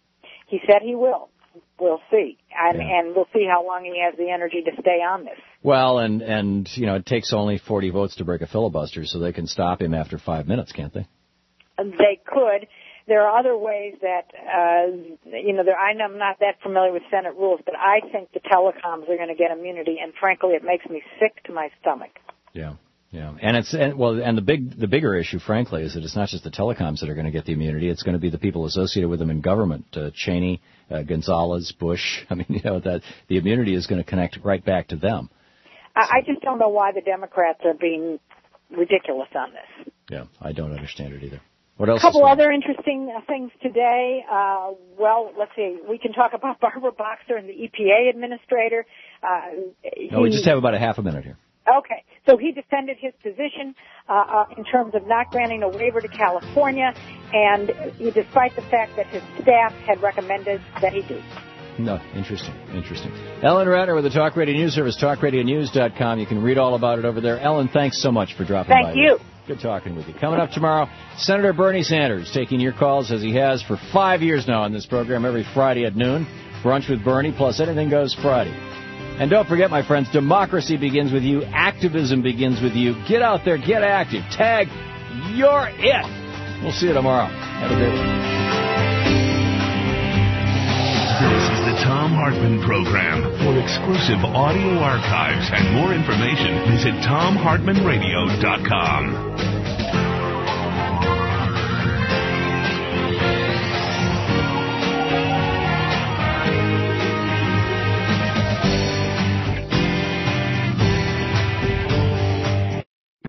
He said he will. We'll see, and, yeah. and we'll see how long he has the energy to stay on this. Well, and, and you know, it takes only forty votes to break a filibuster, so they can stop him after five minutes, can't they? They could. There are other ways that, uh, you know, there, I'm not that familiar with Senate rules, but I think the telecoms are going to get immunity, and frankly, it makes me sick to my stomach. Yeah. Yeah, and it's and, well, and the big, the bigger issue, frankly, is that it's not just the telecoms that are going to get the immunity. It's going to be the people associated with them in government, uh, Cheney, uh, Gonzalez, Bush. I mean, you know, that the immunity is going to connect right back to them. I, I just don't know why the Democrats are being ridiculous on this. Yeah, I don't understand it either. What else? A couple is other interesting uh, things today. Uh, well, let's see. We can talk about Barbara Boxer and the E P A administrator. Uh, he, no, we just have about a half a minute here. Okay. So he defended his position uh, uh, in terms of not granting a waiver to California, and he, despite the fact that his staff had recommended that he do. No, interesting, interesting. Ellen Ratner with the Talk Radio News Service, talk radio news dot com. You can read all about it over there. Ellen, thanks so much for dropping Thank by. Thank you. There. Good talking with you. Coming up tomorrow, Senator Bernie Sanders taking your calls as he has for five years now on this program every Friday at noon. Brunch with Bernie, plus Anything Goes Friday. And don't forget, my friends, democracy begins with you. Activism begins with you. Get out there. Get active. Tag. You're it. We'll see you tomorrow. Have a great one. This is the Thom Hartmann Program. For exclusive audio archives and more information, visit Thom Hartmann Radio dot com.